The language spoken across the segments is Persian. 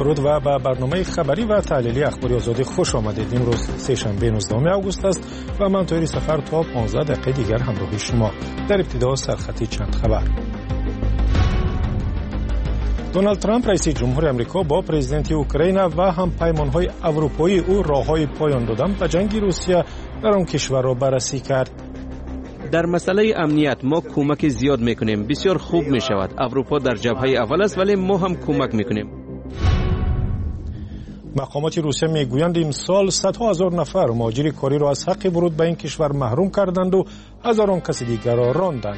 درود و به برنامه خبری و تحلیلی اخباری آزادی خوش آمدید. امروز سه‌شنبه 19 آگوست است و من طاهری سفر تا 15 دقیقه دیگر همراه شما. در ابتدا سرخطی چند خبر. دونالد ترامپ رئیس جمهور آمریکا با پرزیدنت اوکراین و هم پیمان‌های اروپایی او راههای پایان دادن به جنگ روسیه در آن کشور را بررسی کرد. در مسئله امنیت ما کمک زیاد میکنیم. بسیار خوب میشود. اروپا در جبهه اول است ولی ما هم کمک میکنیم. مقامات روسیه میگویند امسال صدها هزار نفر مهاجر کاری را از حق ورود به این کشور محروم کردند و هزاران کس دیگر را راندند.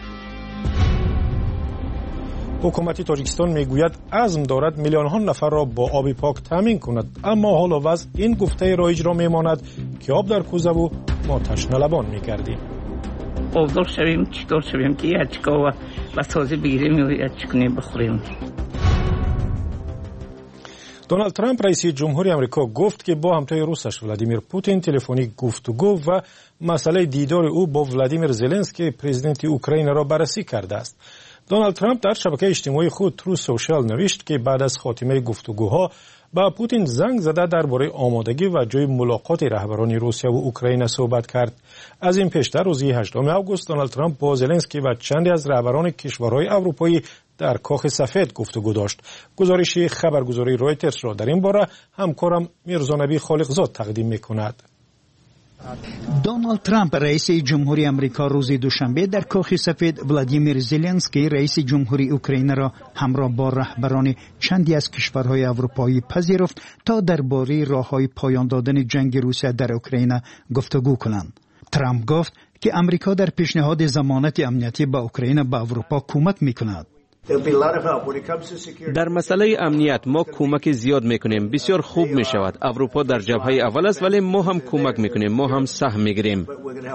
حکومت تاجیکستان میگوید عزم دارد میلیون ها نفر را با آب پاک تامین کند، اما حال و وضع این گفته را اجرا میماند که آب در کوزه و ما تشنه لبان میگردیم. آبدار شویم چطور شویم که یچکا و تازه بگیریم یا یچکنیم بخوریم. دونالد ترامپ رئیس جمهوری آمریکا گفت که با همتای روسش ولادیمیر پوتین تلفنی گفتگو و مسئله دیدار او با ولادیمیر زلنسکی پرزیدنت اوکراین را بررسی کرده است. دونالد ترامپ در شبکه اجتماعی خود ترو سوشال نوشت که بعد از خاتمه گفتگوها با پوتین زنگ زده درباره آمادگی و جای ملاقات رهبران روسیه و اوکراین صحبت کرد. از این پیشتر روز 18 آگوست دونالد ترامپ با زلنسکی و چندی از رهبران کشورهای اروپایی در کاخ سفید گفتگو داشت. گزارش خبرگزاری رویترز را در این باره همکارم میرزا نبی خالقزاد تقدیم می‌کند. دونالد ترامپ رئیس جمهوری آمریکا روز دوشنبه در کاخ سفید ولادیمیر زلنسکی رئیس جمهوری اوکراین را همراه با رهبران چندی از کشورهای اروپایی پذیرفت تا درباره راههای پایان دادن جنگ روسیه در اوکراین گفتگو کنند. ترامپ گفت که آمریکا در پیشنهاد ضمانت امنیتی به اوکراین به اروپا کمک می‌کند. در مسئله امنیت ما کمک زیاد میکنیم. بسیار خوب میشود. اروپا در جبهه اول است ولی ما هم کمک میکنیم. ما هم سهم میگیریم.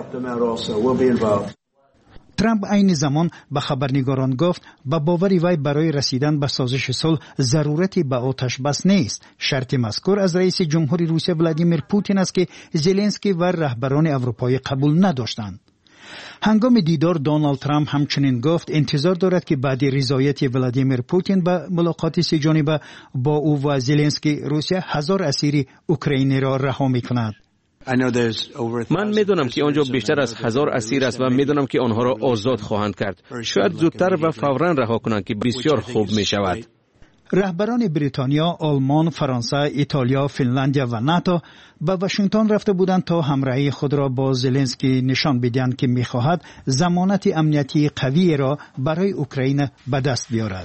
ترامپ عین زمان به خبرنگاران گفت با باوری وی برای رسیدن به سازش صلح ضرورتی به آتش بس نیست. شرط مذکور از رئیس جمهوری روسیه ولادیمیر پوتین است که زلنسکی و رهبران اروپایی قبول نداشتند. هنگام دیدار دونالد ترامپ همچنین گفت انتظار دارد که بعد رضایت ولادیمیر پوتین به ملاقات سه جانبه با او و زلنسکی روسیه 1000 اسیر اوکراینی را رها می‌کند. من میدونم که آنجا بیشتر از 1000 اسیر است و میدونم که آنها را آزاد خواهند کرد. شاید زودتر و فوراً رها کنند که بسیار خوب میشود. رهبران بریتانیا، آلمان، فرانسه، ایتالیا، فنلاندیا و ناتو به واشنگتن رفته بودند تا همراهی خود را با زلنسکی نشان بدهند که می‌خواهد ضمانت امنیتی قوی را برای اوکراین به دست بیاورد.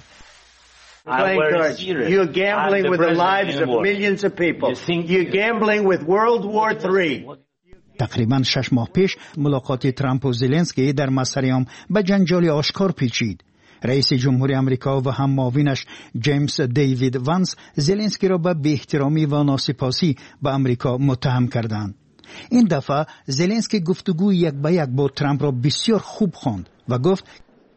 You're gambling with the lives of millions of people. You're gambling with World War III. تقریباً 6 ماه پیش ملاقات ترامپ و زلنسکی در مصریام به جنجال آشکار پیچید. رئیس جمهوری آمریکا و هم معاونش جیمز دیوید وانس زلنسکی را به بی‌احترامی و ناسپاسی به آمریکا متهم کردند. این دفعه زلنسکی گفتگو یک به یک با ترامپ را بسیار خوب خواند و گفت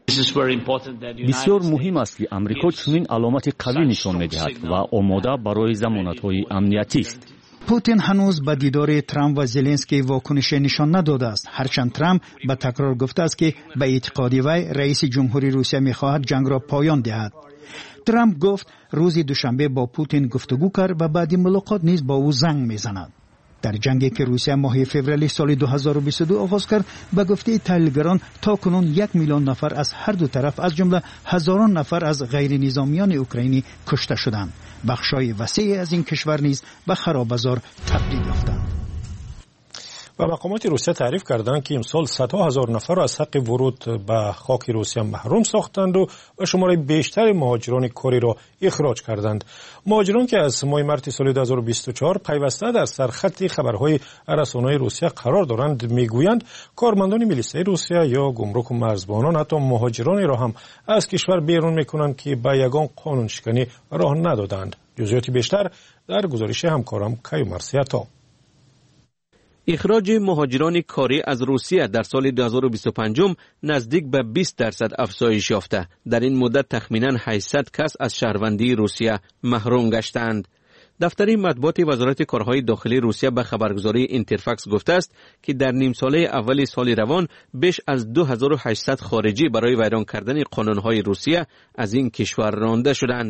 بسیار مهم است که آمریکا چنین علامت قوی نشان می‌دهد و آماده برای ضمانت‌های امنیتی است. پوتین هنوز به دیدار ترامپ و زلنسکی واکنش نشان نداده است، هرچند ترامپ به تکرار گفته است که به اعتقاد وی رئیس جمهوری روسیه می‌خواهد جنگ را پایان دهد. ترامپ گفت روز دوشنبه با پوتین گفتگو کرد و بعد ملاقات نیز با او زنگ می‌زند. در جنگی که روسیه ماه فوریه سال 2022 آغاز کرد به گفته تحلیلگران تاکنون 1 میلیون نفر از هر دو طرف از جمله هزاران نفر از غیر نظامیان اوکراینی کشته شدند. بخشای وسیعی از این کشور نیز به خرابه‌زار تبدیل یافتند. و مقامات روسیه تعریف کردند که امسال صدها هزار نفر را از حق ورود به خاک روسیه محروم ساختند و شماره بیشتر مهاجران کاری را اخراج کردند. مهاجران که از ماه مارس سال 2024 پیوسته در سرخط خبرهای رسانه‌های روسیه قرار دارند میگویند کارمندان میلیسای روسیه یا گمرک و مرزبانان حتی مهاجرانی را هم از کشور بیرون میکنند که به یگان قانون شکنی راه ندادند. جزئیات بیشتر در گزارش همکارم کیو مرسیاتا. اخراج مهاجران کاری از روسیه در سال 2025 نزدیک به 20% افزایش یافته. در این مدت تخمیناً 800 کس از شهروندی روسیه محروم گشتند. دفتر مطبوعات وزارت کارهای داخلی روسیه به خبرگزاری اینترفاکس گفته است که در نیم ساله اول سال روان بیش از 2800 خارجی برای ویران کردن قانونهای روسیه از این کشور رانده شدند.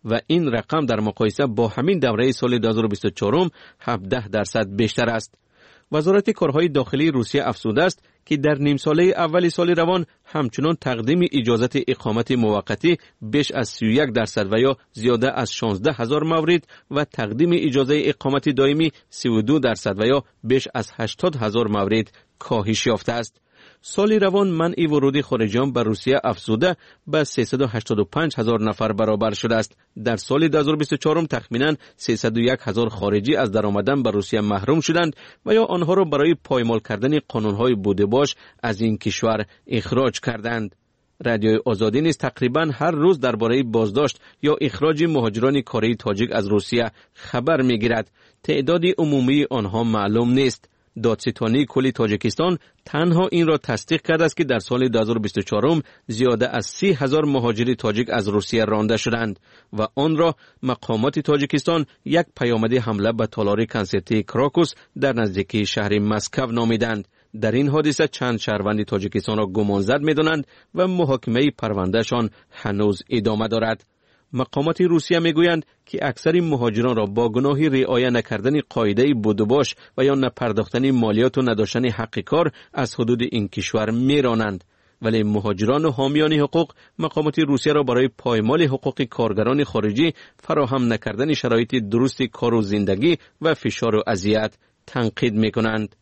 و این رقم در مقایسه با همین دوره سال 2024 17% بیشتر است. وزارت کارهای داخلی روسیه افزوده است که در نیم ساله اول سال روان همچنان تقدیم اجازت اقامت موقتی بیش از 31% و یا زیاده از 16,000 مورد و تقدیم اجازه اقامت دائمی 32% و یا بیش از 80,000 مورد کاهش یافته است. سال روان منع ورود خارجیان به روسیه افزوده به 385,000 نفر برابر شده است. در سال 2024 تخمیناً 301,000 خارجی از درآمدن به روسیه محروم شدند و یا آنها را برای پایمال کردن قانون‌های بوده‌باش از این کشور اخراج کردند. رادیوی آزادی نیز تقریباً هر روز درباره بازداشت یا اخراج مهاجران کره تاجیک از روسیه خبر می‌گیرد. تعداد عمومی آنها معلوم نیست. دادستانی کل تاجیکستان تنها این را تصدیق کرده است که در سال 2024 زیاده از 30,000 مهاجر تاجیک از روسیه رانده شدند و آن را مقامات تاجیکستان یک پیامد حمله به تالار کنسرتی کراکوس در نزدیکی شهر مسکو نامیدند. در این حادثه چند شهروند تاجیکستان را گمانزد می‌دانند و محاکمه پروندهشان هنوز ادامه دارد. مقامات روسیه میگویند که اکثر مهاجران را با گناه رعایت نکردن قاعده بوده‌باش و یا نپرداختن مالیات و نداشتن حق کار از حدود این کشور میرانند، ولی مهاجران و حامیان حقوق مقامات روسیه را برای پایمال حقوق کارگران خارجی فراهم نکردن شرایط درست کار و زندگی و فشار و اذیت تنقید میکنند.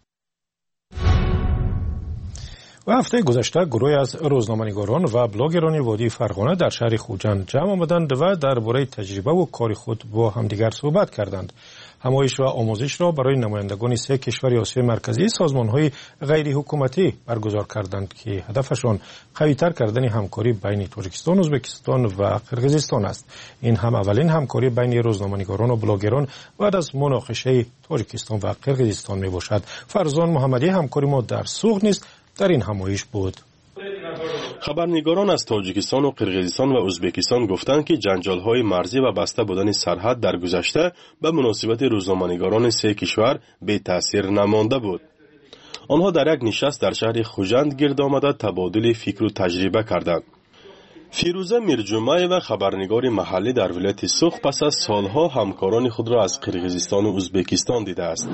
و هفته گذشته گروهی از روزنامه‌نگاران و بلاگران وادی فرغانه در شهر خوجند جمع آمدند و درباره تجربه و کار خود با همدیگر صحبت کردند. همایش و آموزش را برای نمایندگان 3 کشور آسیای مرکزی سازمان‌های غیر حکومتی برگزار کردند که هدفشان قوی‌تر کردن همکاری بین تاجیکستان، ازبکستان و قرقیزستان است. این هم اولین همکاری بین روزنامه‌نگاران و بلاگران بعد از مناقشه تاجیکستان و قرقیزستان میباشد. فرزان محمدی همکاری ما در سوق نیست در این همایش بود. خبرنگاران از تاجیکستان و قرقیزستان و ازبکستان گفتند که جنجال‌های مرزی و بسته بودن سرحد در گذشته به مناسبت روزنامه‌نگاران 3 کشور بی تأثیر نمانده بود. آنها در یک نشست در شهر خوجند گرد آمده تبادل فکر و تجربه کردند. فیروزه میرجمعی و خبرنگار محلی در ولایت سوخ پس از سالها همکاران خود را از قرقیزستان و ازبکستان دیده است.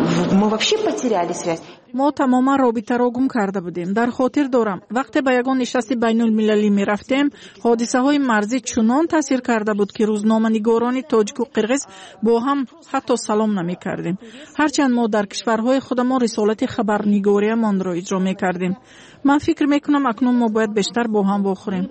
ما تماما رابطه گم کرده بودیم. در خاطر دارم وقتی به یگان نشست بین المللی می رفتیم حادثه های مرزی چنان تاثیر کرده بود که روزنامه‌نگاران تاجیک و قرقیز با هم حتی سلام نمی کردیم. هرچند ما در کشورهای خودمان رسالت خبرنگاری مان را اجرا می کردیم. من فکر می کنم اکنون ما باید بیشتر با هم بخوریم.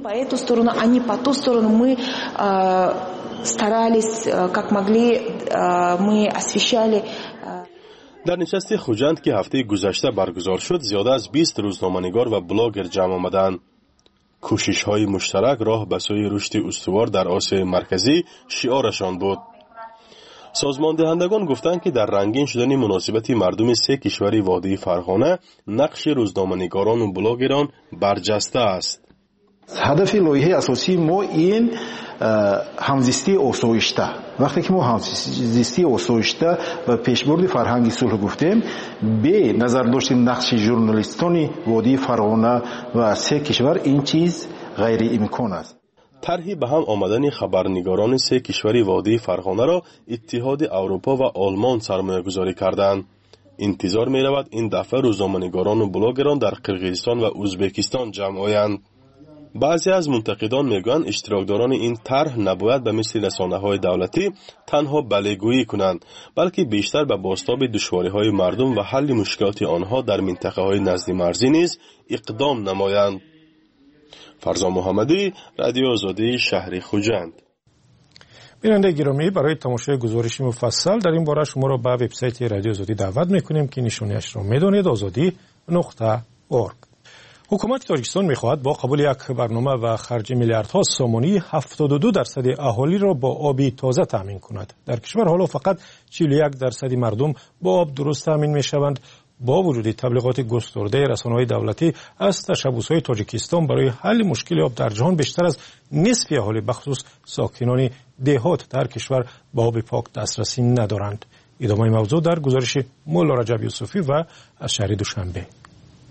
در نشست خوجند که هفته گذشته برگزار شد زیاده از 20 روزنامه‌نگار و بلاگر جمع آمدند. کوشش‌های مشترک راه به سوی رشد استوار در آسیای مرکزی شعارشان بود. سازمان دهندگان گفتند که در رنگین شدن مناسبت مردم 3 کشور وادی فرغانه نقش روزنامه‌نگاران و بلاگران برجسته است. هدف لایحه اساسی ما این همزیستی آسایشته. وقتی که ما همزیستی آسایشته و پیشبرد فرهنگ صلح گفتیم به نظر داشتن نقش ژورنالیستان وادی فرغانه و 3 کشور این چیز غیر امکان است. طرحی به هم آمدن خبرنگاران 3 کشور وادی فرغانه را اتحاد اروپا و آلمان سرمایه‌گذاری کردند. انتظار می رود این دفعه روزنامه‌نگاران و بلاگران در قرقیزستان و ازبکستان جمع آیند. بعضی از منتقدان میگویند اشتراکداران این طرح نباید به مثل رسانه‌های دولتی تنها بله‌گویی کنند، بلکه بیشتر به بازتاب دشواری‌های مردم و حل مشکلات آنها در منطقه‌های نزد مرزی نیز اقدام نمایند. فرزان محمدی، رادیو آزادی، شهر خوجند. بیننده گرامی، برای تماشای گزارش مفصل در این باره شما را به وبسایت رادیو آزادی دعوت می‌کنیم که نشانیش را می‌دانید azadi.org. حکومت تاجیکستان می‌خواهد با قبول یک برنامه و خرج میلیاردها سومانی 72% اهالی را با آب تازه تامین کند. در کشور حالا فقط 41% مردم با آب درست تامین می‌شوند. با وجود تبلیغات گسترده رسانه‌های دولتی از تشبث‌های تاجیکستان برای حل مشکل آب در جهان بیشتر از نصف اهالی بخصوص ساکنان دهات در کشور با آب پاک دسترسی ندارند. ادامه موضوع در گزارش مولا رجب یوسفی و از شهر دوشنبه.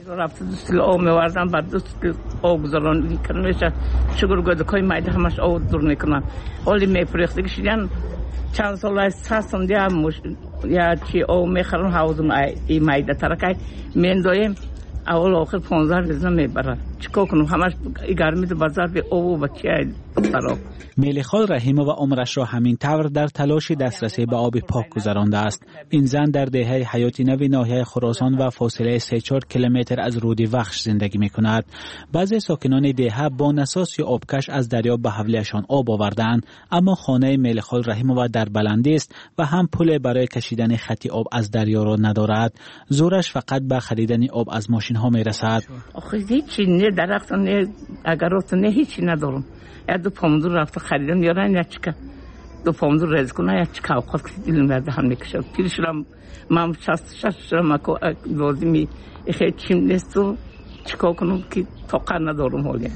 رفت دوست آب می‌وردن بعد دوست آب گذارن میکنه شکر گذاری مایده همش آب دور میکنن حالی میفروخته کشیدن چند سال است هستم دیگه یا چی آب میخرن حوضم ای مایده ترکای میندایم اول آخر 15 روز میبرن چیکار کنم همش گرمی تو بازار به آب و بچه خراب. میلخال رحیمه و عمرش را همین طور در تلاش دسترسی به آب پاک گذرانده است. این زن در دهه حیاتی نو ناحیه خراسان و فاصله 3-4 کیلومتر از رود وخش زندگی می‌کند. بعضی ساکنان دهه با نساس یا آبکش از دریا به حولیشان آب آوردند، اما خانه میلخال رحیمه در بلندی است و هم پل برای کشیدن خطی آب از دریا را ندارد. زورش فقط به خریدن آب از ماشین ها میرسد. آخه هیچی نه درخت نه اگرات نه هیچی ندارم. یا دو پامدور رفت خریدم یارن یا چیکار دو پامدور رز کنه یا چیکار اوقات که دیلم برده هم نکشم پیرشم من شستم اکو لازمی خیلی چیم نیست و چیکار کنم که طاقت ندارم حالی.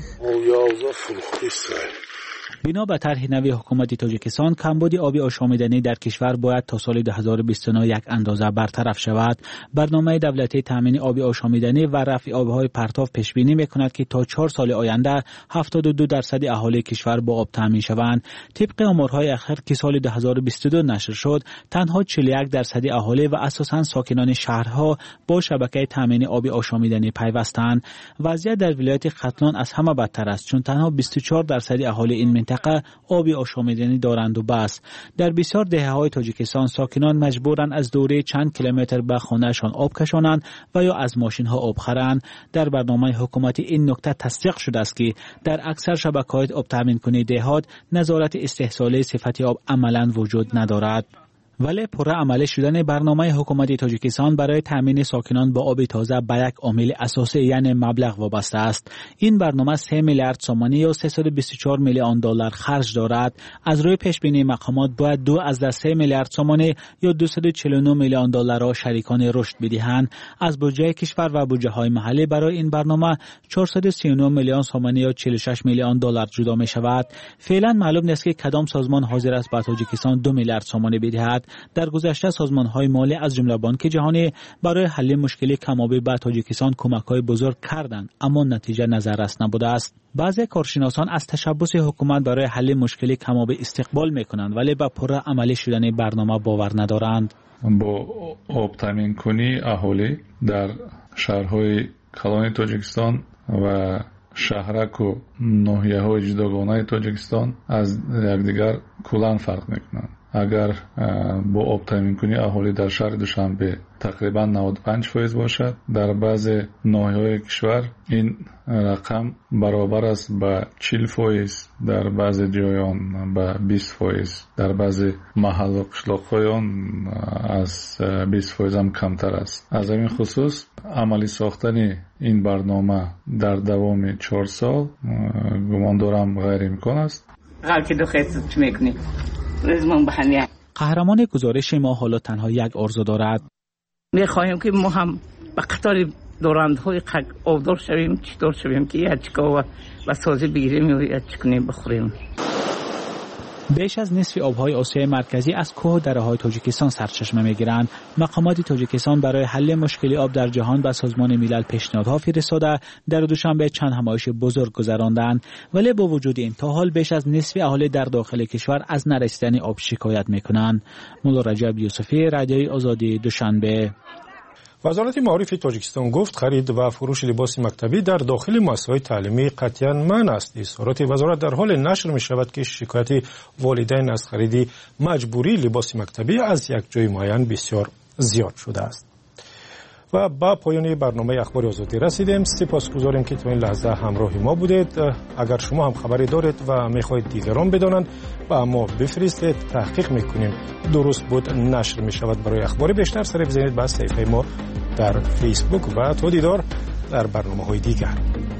بنا به طرح نوی حکومت تاجیکستان کمبود آبی آشامیدنی در کشور باید تا سال 2029 یک اندازه برطرف شود. برنامه دولتی تامین آبی آشامیدنی و رفع آبهای پرتاب پیش بینی میکند که تا 4 سال آینده 72% اهالی کشور با آب تامین شوند. طبق آمارهای اخیر که سال 2022 نشر شد، تنها 41% اهالی و اساساً ساکنان شهرها با شبکه تامین آبی آشامیدنی پیوستند. وضعیت در ولایت ختلان از همه بدتر است، چون تنها 24% اهالی این منطقه آبی آشامیدنی دارند و بس. در بسیار دهه‌های تاجیکستان ساکنان مجبورند از دوره چند کیلومتر به خانه‌شان آب کشانند و یا از ماشین‌ها آب خرند. در برنامه حکومتی این نکته تصدیق شده است که در اکثر شبکه‌های آب تامین کننده دهات نظارت استحصال صفت آب عملاً وجود ندارد. ولی پره عملی شدن برنامه حکومت تاجیکستان برای تامین ساکنان با آب تازه به یک عامل اساسی یعنی مبلغ وابسته است. این برنامه 3 میلیارد سومانی یا 324 میلیون دلار خرج دارد. از روی پیش بینی مقامات باید 2 از 3 میلیارد سومانی یا 249 میلیون دلار را شریکان رشد بدهند. از بودجه کشور و بودجه های محلی برای این برنامه 439 میلیون سومانی یا 46 میلیون دلار جدا می شود. فعلا معلوم نیست که کدام سازمان حاضر است به تاجیکستان 2 میلیارد سومانی بدهد. در گذشته سازمان‌های مالی از جمله بانک جهانی برای حل مشکل کم‌آبی به تاجیکستان کمک‌های بزرگ کردند، اما نتیجه نظررس نبوده است. بعضی کارشناسان از تشبث حکومت برای حل مشکل کم‌آبی استقبال می‌کنند، ولی به پره عملی شدن برنامه باور ندارند. با آب تامین کنی اهالی در شهرهای کلان تاجیکستان و شهرک و ناحیه‌های جداگانه تاجیکستان از یکدیگر کلاً فرق می‌کنند. اگر با آب تامین کنی اهالی در شهر دوشنبه تقریبا 95% باشد، در بعض ناحیه‌های کشور این رقم برابر است با 40%، در بعض جایان با 20%، در بعض محل و قشلاق‌هایان از 20% هم کمتر است. از همین خصوص عملی ساختن این برنامه در دوام 4 سال گمان دارم غیر امکان است. غلطی دو خیست چی میکنی؟ قهرمان گزارش ما حالا تنها یک آرزو دارد. میخواهیم که ما هم به قطار دورندهای آبدار شویم، چطور شویم که یا چکا و سازی بگیریم یا چکنیم بخوریم. بیش از نصف آبهای آسیای مرکزی از کوه و دره‌های تاجیکستان سرچشمه می‌گیرند. مقامات تاجیکستان برای حل مشکل آب در جهان به سازمان ملل پیشنهادها فرستاده در دوشنبه چند همایش بزرگ گذراندند، ولی با وجود این تا حال بیش از نصف اهالی در داخل کشور از نرسیدن آب شکایت می‌کنند. مولا رجب یوسفی، رادیوی آزادی، دوشنبه. وزارت معارف تاجیکستان گفت خرید و فروش لباس مکتبی در داخل مؤسسه‌های تعلیمی قطعاً منع است. اظهارات وزارت در حال نشر می شود که شکایت والدین از خرید مجبوری لباس مکتبی از یک جای معین بسیار زیاد شده است. و با پایان برنامه اخبار آزادی رسیدیم. سپاسگزاریم که تا این لحظه همراه ما بودید. اگر شما هم خبری دارید و میخواهید دیگران بدانند با ما بفرستید، تحقیق میکنیم درست بود نشر میشود. برای اخبار بیشتر سر بزنید به صفحه ما در فیسبوک و تا دیدار در برنامه‌های دیگر.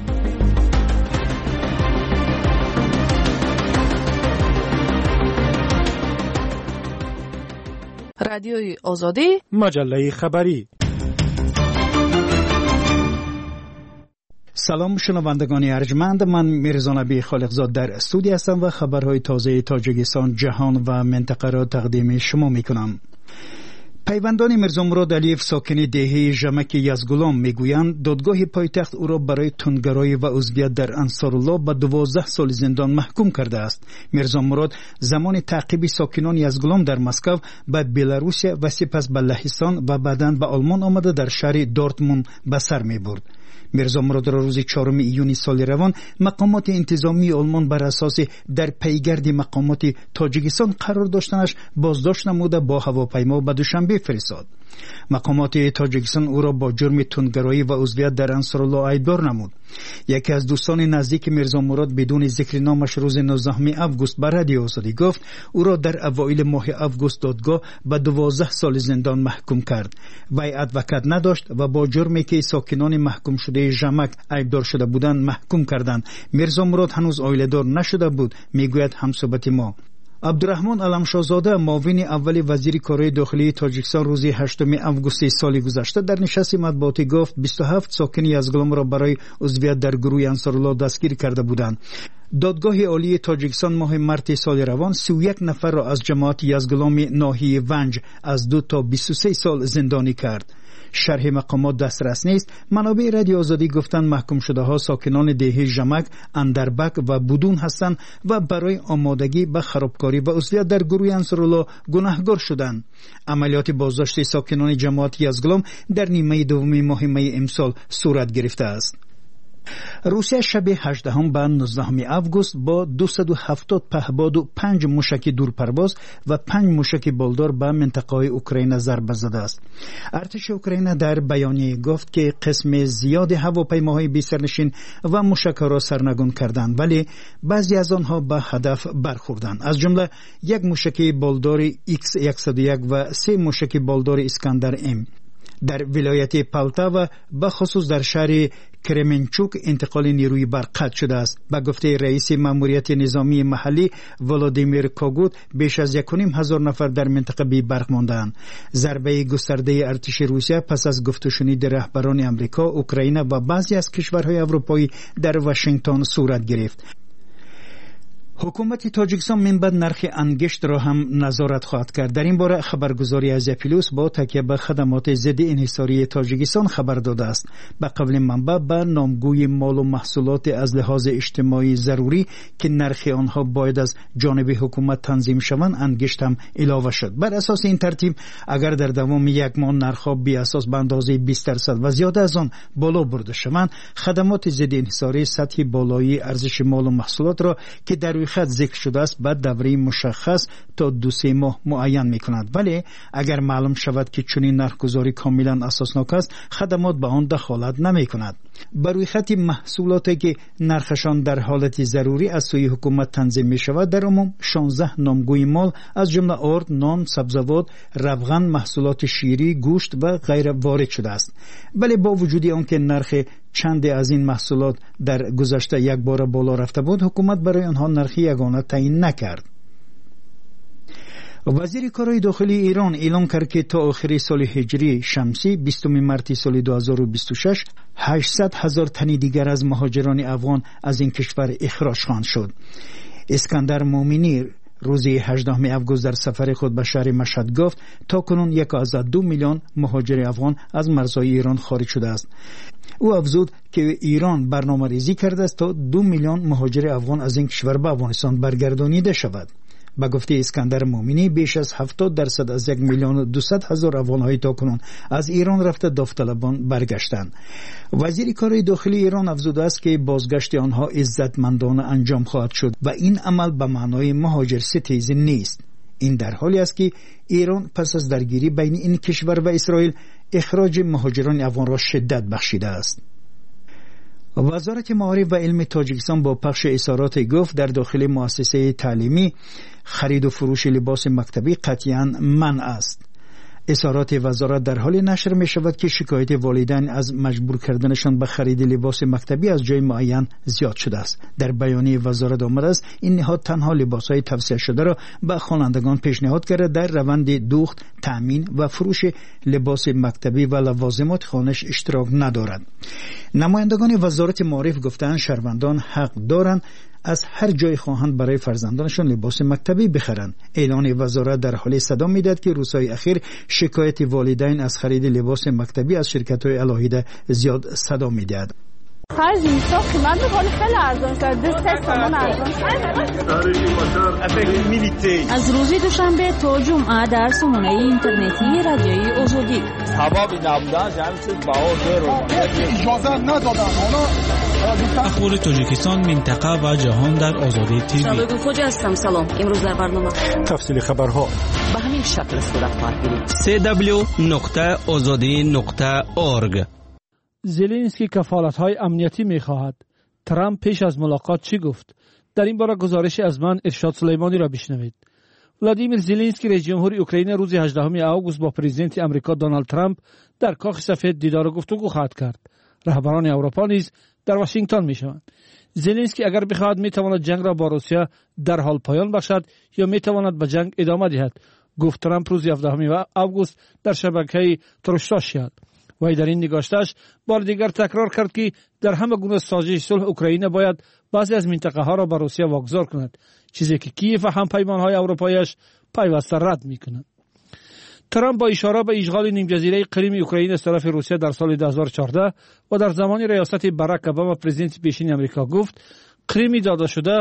رادیوی آزادی، مجله خبری. سلام شنوندگان ارجمند، من میرزا نبی خالقزاد در استودیو هستم و خبرهای تازه تاجیکستان، جهان و منطقه را تقدیم شما میکنم. پیوندان میرزا مراد علیف ساکن دهه ژمک یزگلام میگویند دادگاه پایتخت او را برای تندگرایی و عضویت در انصارالله به 12 سال زندان محکوم کرده است. میرزا مراد زمان تعقیب ساکنان یزگلام در مسکو به بلاروسیا و سپس به لهستان و بعداً به آلمان آمده در شهر دورتموند به سر میبرد. میرزا مراد را روز 4 ایون سال روان مقامات انتظامی آلمان بر اساس در پیگرد مقامات تاجیکستان قرار داشتنش بازداشت نموده با هواپیما به دوشنبه فرستاد. مقامات تاجیکستان او را با جرم تندگرایی و عضویت در انصارالله ایدبار نمود. یکی از دوستان نزدیک میرزا مراد بدون ذکر نامش روز 19 آگوست به رادیو آزادی گفت او را در اوایل ماه آگوست دادگاه به 12 سال زندان محکوم کرد. وی ادوکات نداشت و با جرمی که ساکنان محکوم شده ژمک ایبدار شده بودند محکوم کردند. میرزا مراد هنوز عائله‌دار نشده بود، میگوید همصحبت ما. عبدالرحمن علمشاهزاده معاون اول وزیر کارهای داخلی تاجیکستان روز 8 آگوست سال گذشته در نشست مطبوعاتی گفت 27 ساکن یزگلام را برای عضویت در گروه انصارالله دستگیر کرده بودند. دادگاه عالی تاجیکستان ماه مارس سال روان 31 نفر را از جماعت یزگلام ناحیه ونج از 2 تا 23 سال زندانی کرد. شرح مقامات دسترس نیست. منابع رادیو آزادی گفتند محکوم شده ها ساکنان دهه ژمک، اندربک و بودون هستند و برای آمادگی به خرابکاری و عضویت در گروه انصارالله گناهکار شدند. عملیات بازداشت ساکنان جماعت یزگلام در نیمه دوم ماه می امسال صورت گرفته است. روسیه شب 18 به 19 آگوست با 270 پهپاد و 5 موشک دورپرواز و 5 موشک بالدار به منطقه اوکراین ضربه زده است. ارتش اوکراین در بیانیه گفت که قسم زیاد هواپیماهای بی سرنشین و موشک‌ها را سرنگون کردند، ولی بعضی از آنها به هدف برخوردند، از جمله یک موشک بالدار X-101 و 3 موشک بالدار اسکندر M. در ولایت پالتاوا به خصوص در شهر کرمنچوک انتقال نیروی برق قطع شده است. به گفته رئیس ماموریت نظامی محلی ولادیمیر کاگوت بیش از 1,500 نفر در منطقه بی برق ماندند. ضربه گسترده ارتش روسیه پس از گفت و شنید رهبران امریکا، اوکراین و بعضی از کشورهای اروپایی در واشنگتن صورت گرفت. حکومت تاجیکستان من بعد نرخ انگشت را هم نظارت خواهد کرد. در این باره خبرگزاری آزیا پلوس با تکیه به خدمات ضد انحصاری تاجیکستان خبر داده است. به قول منبع به نامگوی مال و محصولات از لحاظ اجتماعی ضروری که نرخ آنها باید از جانب حکومت تنظیم شوند انگشت هم اضافه شد. بر اساس این ترتیب اگر در دوام یک ماه نرخ‌ها بی اساس به اندازه 20% و زیاده از آن بالا برده شوند، خدمات ضد انحصاری سطح بالایی ارزش مال و محصولات را که در خط ذکر شده است بعد دوره مشخص تا 2-3 ماه معین می کند. ولی اگر معلوم شود که چنین نرخ‌گذاری کاملا اساسناک است، خدمات به آن دخالت نمی کند. بر روی خط محصولاتی که نرخشان در حالت ضروری از سوی حکومت تنظیم می شود در عموم 16 نامگوی مال از جمله آرد، نان، سبزیجات، روغن، محصولات شیری، گوشت و غیره وارد شده است. ولی با وجود آنکه نرخ چند از این محصولات در گذشته یک بار بالا رفته بود، حکومت برای آنها نرخ یگانه تعیین نکرد. وزیر کارهای داخلی ایران اعلام کرد که تا آخر سال هجری شمسی 20 مارس سال 2026 800,000 تن دیگر از مهاجران افغان از این کشور اخراج خواهند شد. اسکندر مومنی روز 18 آگوست در سفر خود به شهر مشهد گفت تا کنون 1.2 میلیون مهاجر افغان از مرزهای ایران خارج شده است. او افزود که ایران برنامه ریزی کرده است تا 2 میلیون مهاجر افغان از این کشور به افغانستان برگردانیده شود. با گفته اسکندر مومنی بیش از 70% از 1,200,000 افغان‌های تاکنون از ایران رفته داوطلبان برگشتند. وزیر کارهای داخلی ایران افزوده است که بازگشت آنها عزتمندانه انجام خواهد شد و این عمل به معنای مهاجر ستیزی نیست. این در حالی است که ایران پس از درگیری بین این کشور و اسرائیل اخراج مهاجران افغان را شدت بخشیده است. وزارت معارف و علم تاجیکستان با پخش اظهارات گفت در داخل مؤسسه تعلیمی خرید و فروش لباس مکتبی قطعاً منع است. اظهارات وزارت در حال نشر می شود که شکایت والدین از مجبور کردنشان به خرید لباس مکتبی از جای معین زیاد شده است. در بیانیه وزارت آمده است این نهاد تنها لباسهای توصیه شده را به خوانندگان پیشنهاد کرده در روند دوخت، تامین و فروش لباس مکتبی و لوازمات خانه‌اش اشتراک ندارد. نمایندگان وزارت معارف گفتند شهروندان حق دارند از هر جای خواهند برای فرزندانشان لباس مکتبی بخرند. اعلان وزارت در حال صدا میداد که روزهای اخیر شکایت والدین از خرید لباس مکتبی از شرکت‌های الهیده زیاد صدا میدهد. خرج نیستا قیمت بکنه خیلی ارزان شد. 2 تومان ارزان شد. از روز دوشنبه تا جمعه در سامانه اینترنتی رادیوی آزادی سبب نبودن جمع شد بها اجازه ندادن. اخبار تاجیکستان، منطقه و جهان در آزادی تیوی. شبگو خوجا هستم. سلام. امروز در برنامه تفصیل خبرها به همین شکل صورت خواهد گرفت. www.azadi.org. زلنسکی کفالت‌های امنیتی می‌خواهد. ترامپ پیش از ملاقات چی گفت؟ در این باره گزارش از من ارشاد سلیمانی را بشنوید. ولادیمیر زلنسکی رئیس جمهور اوکراین روز 18 آگوست با پرزیدنت آمریکا دونالد ترامپ در کاخ سفید دیدار و گفتگو خواهد کرد. رهبران اروپا نیز در واشنگتن می‌شوند. زلنسکی اگر بخواهد می‌تواند جنگ را با روسیه در حال پایان بخشد یا می‌تواند به جنگ ادامه دهد، گفت ترامپ روز 17 آگوست در شبکه تروشاشیاد. وی در این نگاشتش بار دیگر تکرار کرد که در همه گونه سازش صلح اوکراین باید بعضی از منطقه ها را به روسیه واگذار کند، چیزی که کیف و همپیمان های اروپاییش پیوسته رد می‌کند. ترامپ با اشاره به اشغال نیم جزیره کریم اوکراین از طرف روسیه در سال 2014 و در زمان ریاست باراک اوباما پرزیدنت پیشین آمریکا گفت کریم داده شده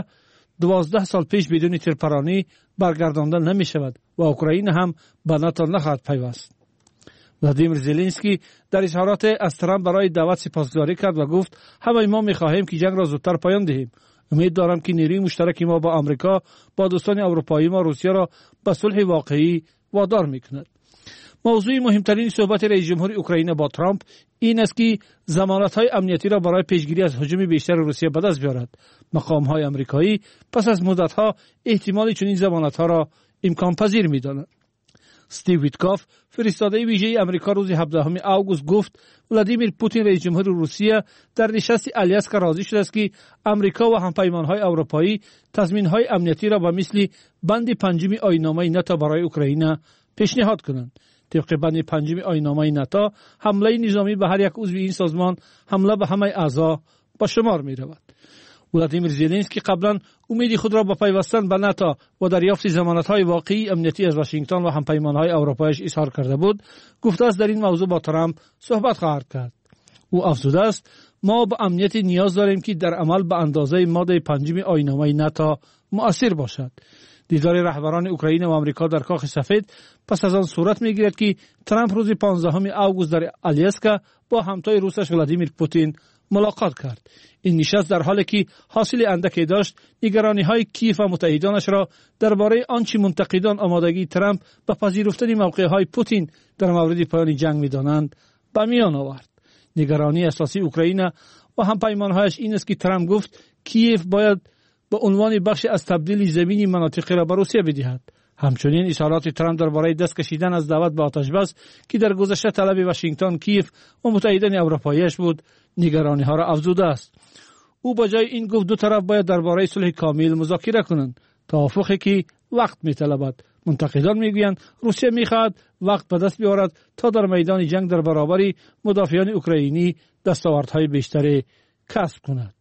12 سال پیش بدون تیرپرانی برگردانده نمی شود و اوکراین هم به ناتو نخواهد پیوست. ولادیمیر زلنسکی در اظهارات از ترامپ برای دعوت سپاسگزاری کرد و گفت همه ما می‌خواهیم که جنگ را زودتر پایان دهیم. امید دارم که نیروی مشترک ما با آمریکا با دوستان اروپایی ما روسیه را به صلح واقعی وادار می‌کند. موضوع مهمترین صحبت رئیس جمهور اوکراین با ترامپ این است که ضمانت‌های امنیتی را برای پیشگیری از هجوم بیشتر روسیه به دست بیارد. مقام‌های آمریکایی پس از مدت‌ها احتمال چنین ضمانت‌ها را امکان پذیر می‌دانند. استیو ویتکاف فرستاده ویژه آمریکا روز 17 آگوست گفت ولادیمیر پوتین رئیس جمهور روسیه در نشست آلیاسک راضی شده است که آمریکا و همپیمان‌های اروپایی تضمین‌های امنیتی را به مثل بند 5 آیین‌نامه ناتو برای اوکراین پیشنهاد کنند. طبق بند 5 آیین‌نامه ناتو حمله نظامی به هر یک عضو این سازمان حمله به همه اعضا به شمار می‌رود. ولادیمیر زلنسکی قبلا امید خود را با پیوستن به ناتو و دریافت ضمانت‌های واقعی امنیتی از واشنگتن و همپیمان‌های اروپاییش اظهار کرده بود. گفته است در این موضوع با ترامپ صحبت خواهد کرد. او افزوده است ما به امنیت نیاز داریم که در عمل به اندازه ماده 5 آیین‌نامه ناتو مؤثر باشد. دیدار رهبران اوکراین و آمریکا در کاخ سفید پس از آن صورت می‌گیرد که ترامپ روز 15 آگوست در آلیاسکا با همتای روسش ولادیمیر پوتین ملاقات کرد. این نشست در حالی که حاصل اندکی داشت نگرانی‌های کیف و متحدانش را درباره آنچه منتقدان آمادگی ترامپ به پذیرفتن موقع‌های پوتین در مورد پایان جنگ می‌دانند به میان آورد. نگرانی اساسی اوکراین و همپیمان‌هایش این است که ترامپ گفت کیف باید به عنوان بخش از تبدیل زمینی مناطق را به روسیه بدهد. همچنین اظهارات ترامپ درباره دست کشیدن از دعوت به آتش‌بس که در گذشته طلب واشنگتن، کیف و متحدان اروپاییش بود نگرانی‌ها را افزوده است. او با جای این گفت دو طرف باید درباره صلح کامل مذاکره کنند، توافقی که وقت می‌طلبد. منتقدان میگویند روسیه می‌خواهد وقت به دست بیاورد تا در میدان جنگ در برابر مدافعان اوکراینی دستاوردهای بیشتری کسب کند.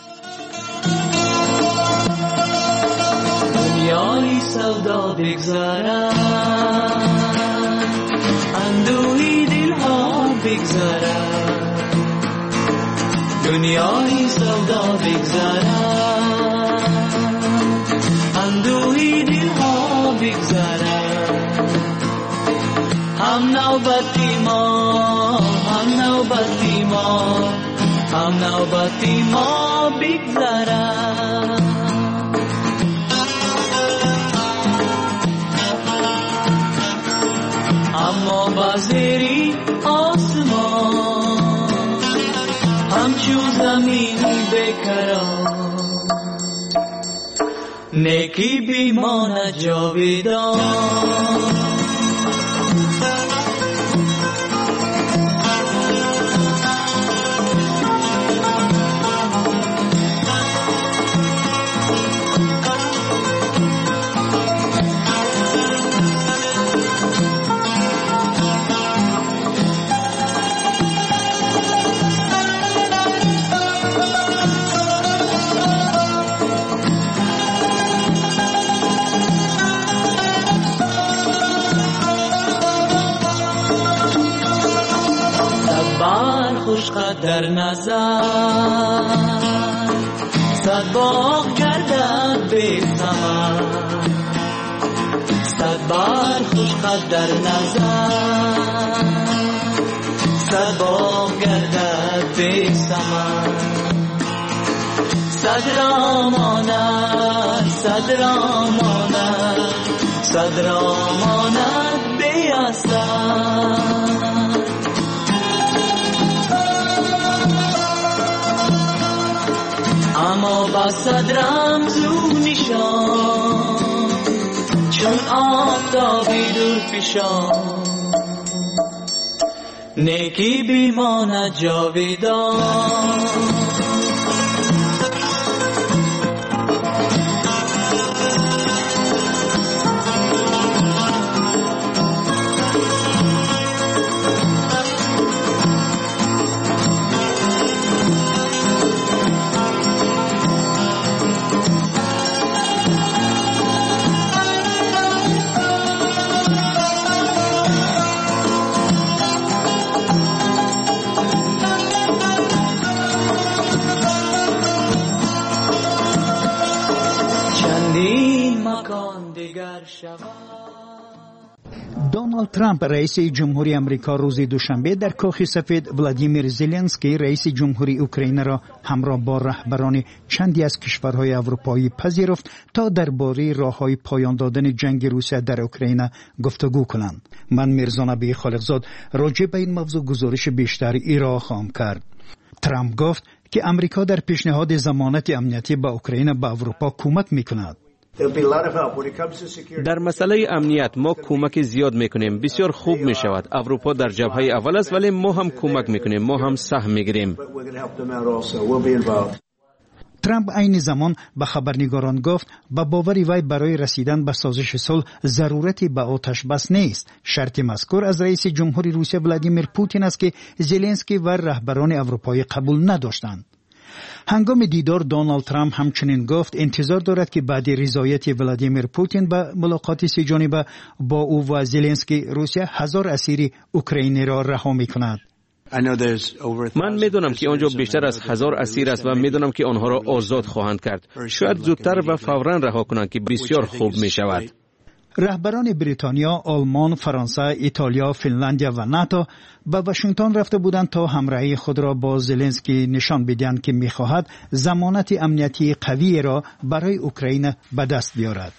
دنیای سودا بگذارد، اندوهی دلها بگذارد، دنیای سودا بگذارد، اندوهی دلها بگذارد. هم نوبتی ما، هم نوبتی ما، هم نوبتی ما بگذارد. اما بازری آسمان همچون زمینی بکران، نیکی بیماند جاویدان. خوشقد در نظر صد باغ گردد به ثمر صد بار خوشقد در نظر صد باغ گردد به ثمر صد را ماند صد را ماند صد را ماند به اثر اما با صد رمزو نشان چون آفتابی دور پیشان نیکی بیماند جاویدان دونالد ترامپ رئیس جمهوری آمریکا روز دوشنبه در کاخ سفید ولادیمیر زلنسکی رئیس جمهوری اوکراین را همراه با رهبران چندی از کشورهای اروپایی پذیرفت تا درباره راههای پایان دادن جنگ روسیه در اوکراین گفتگو کنند. من میرزا نبی خالقزاد راجع به این موضوع گزارش بیشتر ارائه خواهم کرد. ترامپ گفت که آمریکا در پیشنهاد ضمانت امنیتی به اوکراین به اروپا کمک میکند. در مسئله امنیت ما کمک زیاد میکنیم. بسیار خوب میشود. اروپا در جبهه اول است ولی ما هم کمک میکنیم. ما هم سهم میگیریم. ترامپ عین زمان به خبرنگاران گفت با باوری وی برای رسیدن به سازش صلح ضرورتی به آتش بس نیست. شرط مذکور از رئیس جمهوری روسیه ولادیمیر پوتین است که زلنسکی و رهبران اروپایی قبول نداشتند. هنگام دیدار دونالد ترامپ همچنین گفت انتظار دارد که بعد رضایت ولادیمیر پوتین به ملاقات سه جانبه با او و زلنسکی روسیه 1000 اسیر اوکراینی را رها می‌کند. من میدونم که آنجا بیشتر از 1000 اسیر است و میدونم که آنها را آزاد خواهند کرد. شاید زودتر و فوراً رها کنند که بسیار خوب میشود. رهبران بریتانیا، آلمان، فرانسه، ایتالیا، فنلاندیا و ناتو به واشنگتن رفته بودند تا همراهی خود را با زلنسکی نشان بدهند که می‌خواهد ضمانت امنیتی قوی را برای اوکراین به دست بیاورد.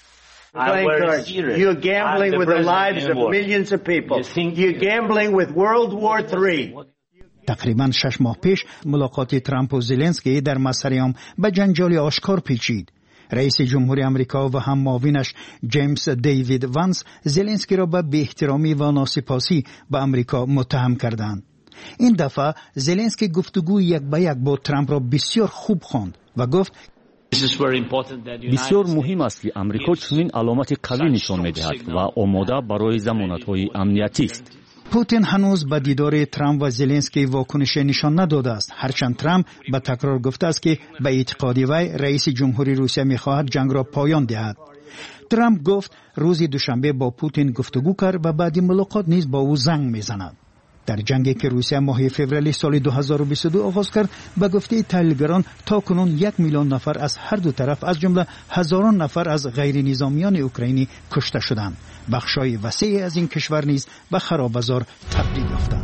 You're gambling with the lives of millions of people. You're gambling with World War III. تقریباً 6 ماه پیش ملاقات ترامپ و زلنسکی در مسریام به جنجال آشکار پیچید. رئیس جمهوری آمریکا و هم معاونش جیمز دیوید وانس زلنسکی را به بی‌احترامی و ناسپاسی به آمریکا متهم کردند. این دفعه زلنسکی گفتگوی یک به یک با ترامپ را بسیار خوب خواند و گفت بسیار مهم است که آمریکا چنین علامت قوی نشان می‌دهد و آماده برای ضمانت‌های امنیتی است. پوتین هنوز به دیدار ترامپ و زلنسکی واکنش نشان نداده است. هرچند ترامپ به تکرار گفته است که به اعتقاد وی رئیس جمهوری روسیه می‌خواهد جنگ را پایان دهد. ترامپ گفت روز دوشنبه با پوتین گفتگو کرد و بعد ملاقات نیز با او زنگ می‌زند. در جنگی که روسیه ماه فوریه سال 2022 آغاز کرد به گفته تحلیلگران تاکنون 1 میلیون نفر از هر دو طرف از جمله هزاران نفر از غیر نظامیان اوکراینی کشته شدند. بخشای وسیعی از این کشور نیز به خرابه‌زار تبدیل یافتند.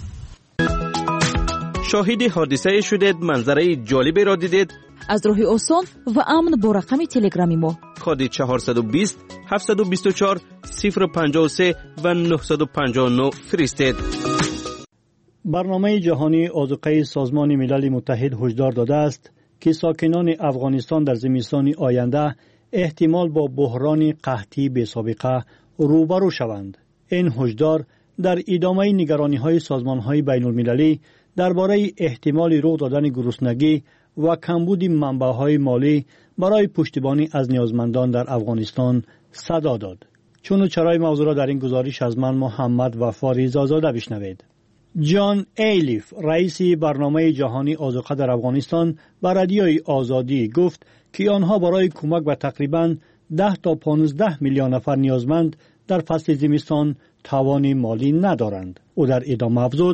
شاهد حادثه شدید، منظره جالبی را دیدید؟ از راه آسان و امن با رقم تلگرامی ما کد 420 724 053 و 959 فرستید. برنامه جهانی آذوقه سازمان ملل متحد هشدار داده است که ساکنان افغانستان در زمستان آینده احتمال با بحران قحطی بی‌سابقه روبرو شوند. این هشدار در ادامه نگرانی‌های سازمان‌های بین‌المللی درباره احتمال رخ دادن گرسنگی و کمبود منبع‌های مالی برای پشتیبانی از نیازمندان در افغانستان صدا داد. چون و چرای موضوع را در این گزارش از من محمد وفا ریزازاده بشنوید. جان ایلیف رئیس برنامه جهانی آذوقه در افغانستان به رادیوی آزادی گفت که آنها برای کمک به تقریباً 10 تا 15 میلیون نفر نیازمند در فصل زمستان توان مالی ندارند. او در ادامه افزود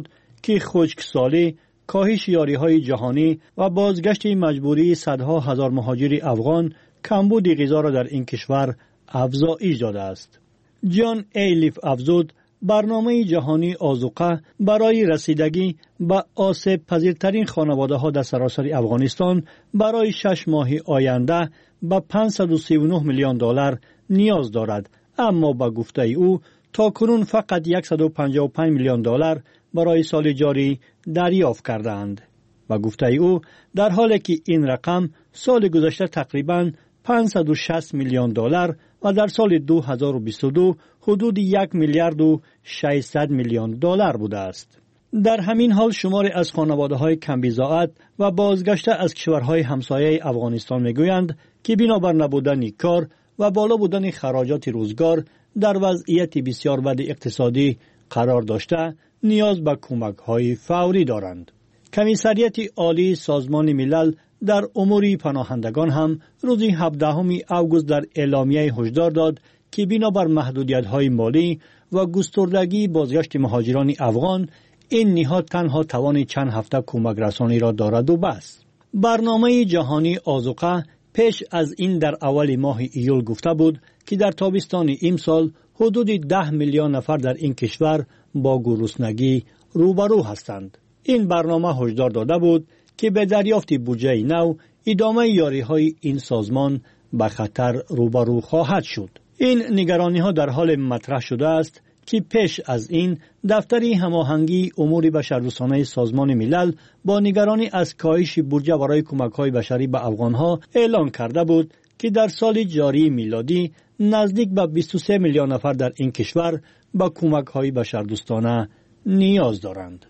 که خشکسالی، کاهش یاری‌های جهانی و بازگشت مجبوری صدها هزار مهاجر افغان کمبود غذا را در این کشور افزایش داده است. جان ایلیف افزود برنامه جهانی آذوقه برای رسیدگی به آسیب پذیرترین خانواده ها در سراسر افغانستان برای 6 ماه آینده به $539 میلیون نیاز دارد، اما به گفته او تا کنون فقط $155 میلیون برای سال جاری دریافت کردند. و گفته او در حالی که این رقم سال گذشته تقریباً $560 میلیون و در سال 2022 حدود $1.6 میلیارد بوده است. در همین حال شماری از خانواده‌های کم‌بضاعت و بازگشته از کشورهای همسایه افغانستان میگویند که بنابر نبودن کار و بالا بودن خراجات روزگار در وضعیت بسیار بد اقتصادی قرار داشته نیاز به کمک‌های فوری دارند. کمیسریت عالی سازمان ملل در امور پناهندگان هم روز 17 اوگوست در اعلامیه هشدار داد که بنابر محدودیت‌های مالی و گستردگی بازگشت مهاجران افغان این نهاد تنها توان چند هفته کمک رسانی را دارد و بس. برنامه جهانی آذوقه پیش از این در اول ماه ایول گفته بود که در تابستان امسال حدود 10 میلیون نفر در این کشور با گرسنگی روبرو هستند. این برنامه هشدار داده بود که به دریافت بودجه نو ادامه یاری‌های این سازمان به خطر روبرو خواهد شد. این نگرانی‌ها در حال مطرح شده است که پیش از این دفتر هماهنگی امور بشردوستانه سازمان ملل با نگرانی از کاهش بودجه برای کمک‌های بشری به افغان‌ها اعلان کرده بود که در سال جاری میلادی نزدیک به 23 میلیون نفر در این کشور به کمک‌های بشردوستانه نیاز دارند.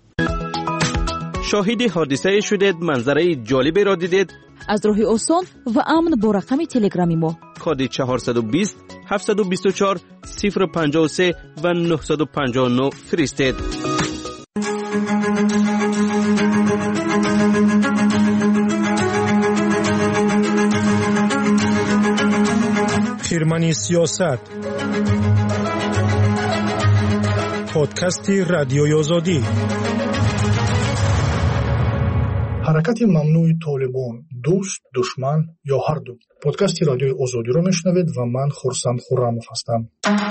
شاهد حادثه شدید، منظره جالبی را دیدید؟ از راه آسان و امن با رقم تلگرامی ما کد 420 724 053 و 959 فرستید. خیرمنی سیاست، پادکست رادیوی آزادی. حرکت ممنوع طالبان، دوست، دشمن یا هر دو. پادکست رادیوی آزادی رو میشنوید و من خورسند خرموف هستم.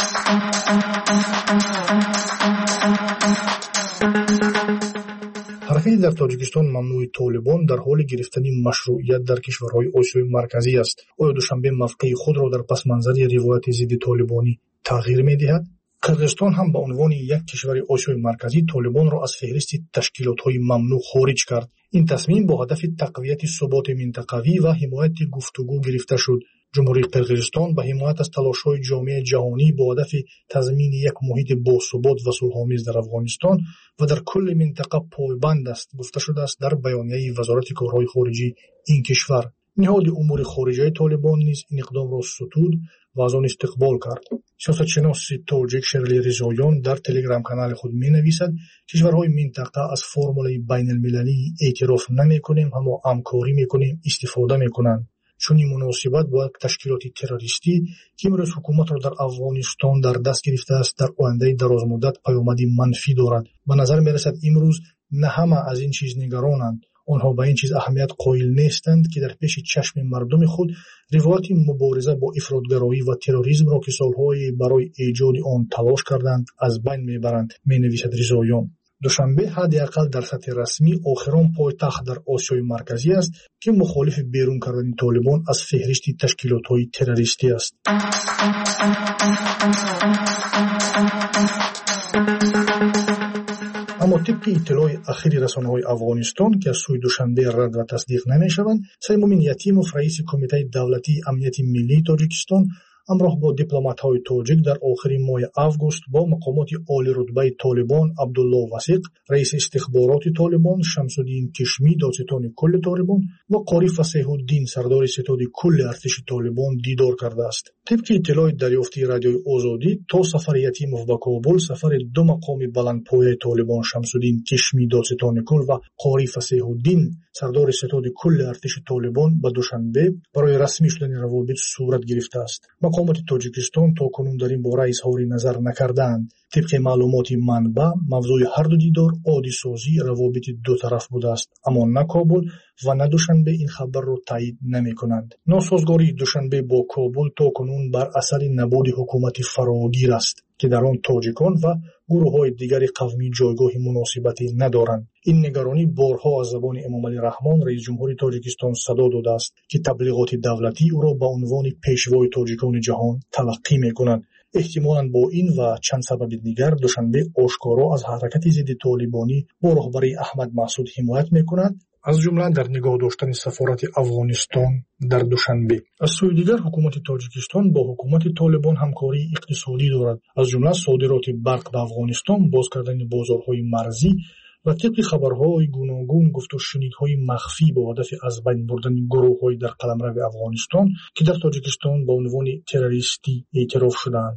حرکت در تاجیکستان ممنوع طالبان در حال گرفتن مشروعیت در کشورهای آسیای مرکزی است. آیا دوشنبه موقع خود را در پس منظر روایت ضد طالبانی تغییر می‌دهد؟ قرغیزستان هم به عنوان یک کشور آسیای مرکزی طالبان را از فهرست تشکیلات‌های ممنوع خارج کرد. این تصمیم با هدف تقویت ثبات منطقوی و حمایت گفتگو گرفته شد. جمهوری قرغیزستان به حمایت از تلاش‌های جامعه جهانی با هدف تضمین یک محیط باثبات و صلح‌آمیز در افغانستان و در کل منطقه پایبند است، گفته شده است در بیانیه وزارت کارهای خارجه این کشور. نهاد امور خارجه طالبان نیز این اقدام را ستود و از آن استقبال کرد. سیاستشناس تاجیک شرلی رضاییان در تلگرام کانال خود می‌نویسد کشورهای منطقه از فرمول بین المللی اعتراف نمی‌کنیم اما همکاری می‌کنیم استفاده می‌کنند. چون این مناسبت با تشکیلات تروریستی که امروز حکومت را در افغانستان در دست گرفته است در آینده درازمدت پیامدی منفی دارد. به نظر می‌رسد امروز نه همه از این چیز نگرانند. آنها به این چیز اهمیت قائل نیستند که در پیش چشم مردم خود روایت مبارزه با افراطگرایی و تروریسم را که سالهای برای ایجاد آن تلاش کردند از بین میبرند، مینویسد رضاییان. دوشنبه حداقل در سطح رسمی آخرین پایتخت در آسیای مرکزی است که مخالف بیرون کردن طالبان از فهرست تشکیلات‌های تروریستی است. اما طبق اطلاع اخیر رسانه‌های افغانستان که از سوی دوشنبه رد و تصدیق نمی‌شوند، سیمومین یتیموف رئیس کمیته دولتی امنیت ملی تاجیکستان همراه با دیپلمات‌های تاجیک در آخرین ماه اوگوست با مقامات عالی رتبه طالبان عبدالله وثیق رئیس استخبارات طالبان، شمس الدین کشمی دادستان کل طالبان و قاری فصیح الدین سردار ستاد کل ارتش طالبان دیدار کرده است. طبق اطلاع دریافتی رادیوی آزادی تا سفر یتیموف به کابل، سفر دو مقام بلندپایه طالبان شمس الدین کشمی دادستان کل و قاری فصیح الدین سردار ستاد کل ارتش طالبان به دوشنبه برای رسمی شدن روابط صورت گرفته است. مقامات تاجیکستان تاکنون در این باره اظهار نظر نکردند. طبق معلومات منبع موضوع هر دو دیدار عادی سازی روابط دو طرف بوده است، اما نه کابل و نه دوشنبه این خبر را تایید نمی‌کنند. ناسازگاری دوشنبه با کابل تاکنون بر اثر نبود حکومت فراگیر است که در آن تاجیکان و گروه‌های دیگر قومی جایگاه مناسبتی ندارند. این نگرانی بارها از زبان امامعلی رحمان رئیس جمهور تاجیکستان صدا داده است که تبلیغات دولتی او را به عنوان پیشوای تاجیکان جهان تلقی می‌کنند. احتمالاً با این و چند سبب دیگر دوشنبه آشکارا از حرکت ضد طالبانی با رهبری احمد مسعود حمایت می‌کند، از جمله در نگاه داشتن سفارت افغانستان در دوشنبه. از سوی دیگر حکومت تاجیکستان با حکومت طالبان همکاری اقتصادی دارد، از جمله صادرات برق به افغانستان، باز کردن بازارهای مرزی و طبق خبرهای گوناگون گفت و شنیدهای مخفی با هدف از بین بردن گروه‌های در قلمرو افغانستان که در تاجیکستان به عنوان تروریستی اعتراف شدند.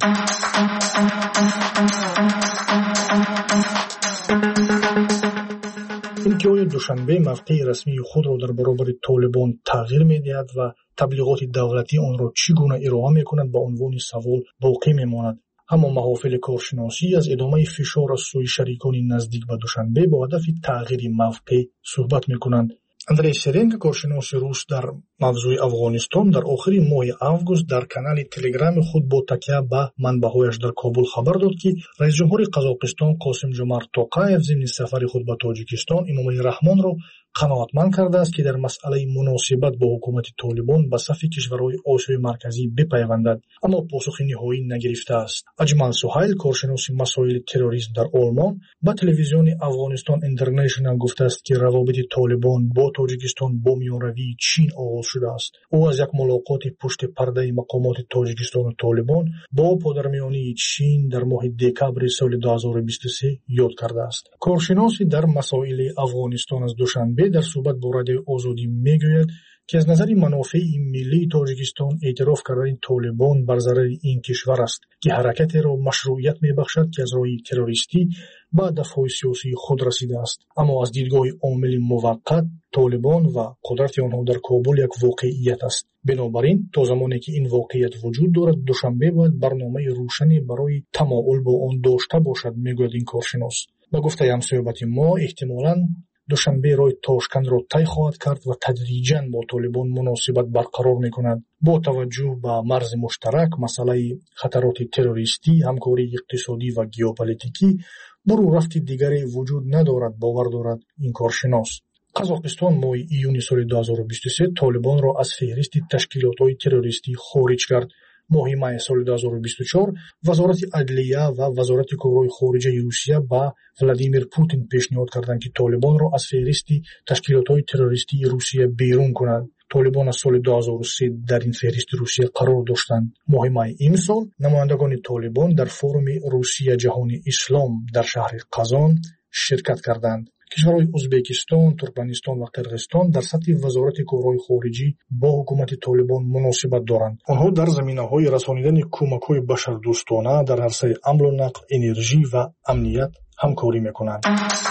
انتهای دوشنبه موقع رسمی خود را در برابر طالبان تغییر می‌دهد و تبلیغات دولتی آن را چگونه ارائه می‌کنند به عنوان سوال باقی می‌ماند. اما محافل کارشناسی از ادامه فشار از سوی شریکان نزدیک به دوشنبه با هدف تغییر موقع صحبت می‌کنند. اندری سرنگ، کارشناس روس در موضوع افغانستان، در آخر ماه آگوست در کانال تلگرام خود با تکیه به منبع‌هایش در کابل خبر داد که رئیس جمهور قزاقستان قاسم جمعت توقایف ضمن سفر خود به تاجیکستان امامعلی رحمان را قناعتمند کرده است که در مسئله مناسبت با حکومت طالبان به صف کشورهای آسیای مرکزی بپیوندد، اما پاسخ نهایی نگرفته است. اجمل سهیل، کارشناس مسائل تروریسم در آلمان، به تلویزیون افغانستان اینترنشنال گفته است که روابط طالبان با تاجیکستان با میانروی چین آغاز شده است. او از یک ملاقات پشت پرده مقامات تاجیکستان و طالبان با پادرمیانی چین در ماه دکبر سال 2023 یاد کرده است. کارشناسی در مسائل افغانستان از دوشنبه در صحبت با رادیو آزادی میگوید که از نظر منافع ملی تاجیکستان اعتراف کردن طالبان بر ضرر این کشور است که حرکت را مشروعیت میبخشد که از راه تروریستی به هدف‌های سیاسی خود رسیده است. اما از دیدگاه عامل موقت، طالبان و قدرت آنها در کابل یک واقعیت است. بنابراین تا زمانی که این واقعیت وجود دارد دوشنبه باید برنامه روشنی برای تمایل با آن داشته باشد، میگوید این کارشناس. با گفته همصحبت ما احتمالاً دوشنبه راه تاشکند را طی خواهد کرد و تدریجاً با طالبان مناسبت برقرار می‌کند. با توجه به مرز مشترک، مسئله خطرات تروریستی، همکاری اقتصادی و ژئوپلیتیکی، برو رفت دیگری وجود ندارد، باور دارد این کارشناس. قزاقستان ماه ایون سال 2023 طالبان را از فهرست تشکیلات‌های تروریستی خارج کرد. ماه می سال 2024 وزارت عدلیه و وزارت کارهای خارجه روسیه با ولادیمیر پوتین پیشنهاد کردند که طالبان را از فهرست تشکیلات‌های تروریستی روسیه بیرون کنند. طالبان از سال 2003 در این فهرست روسیه قرار داشتند. ماه می امسال نمایندگان طالبان در فورم روسیه جهانی اسلام در شهر قزان شرکت کردند. کشورهای ازبکستان، ترکمنستان و قرقیزستان در سطح وزارت کارهای خارجی با حکومت طالبان مناسبت دارند. آنها در زمینه‌های رسانیدن کمک‌های بشردوستانه در عرصه حمل و نقل، انرژی و امنیت همکاری می‌کنند.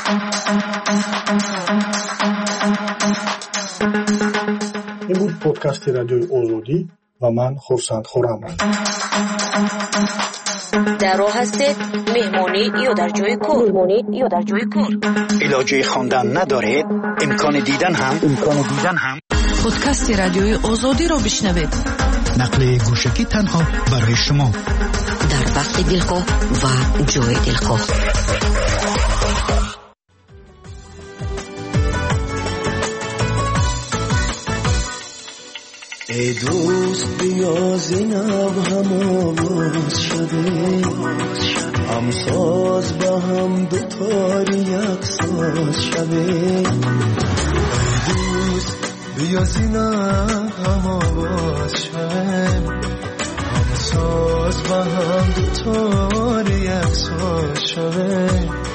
این بود پادکست رادیوی آزادی و من خورسند خورم. در راه هستید، مهمانی یا در جای کار. علاجه خواندن ندارید، امکان دیدن هم. پادکست رادیوی آزادی را بشنوید. نقل گوشکی تنها برای شما در وقت دلخواه و جای دلخواه. ای دوست بیا زینب هم آواز شده، هم ساز با هم دوتاری یک ساز شده. ای دوست بیا زینب هم آواز شده، هم ساز با هم دوتاری یک ساز شده.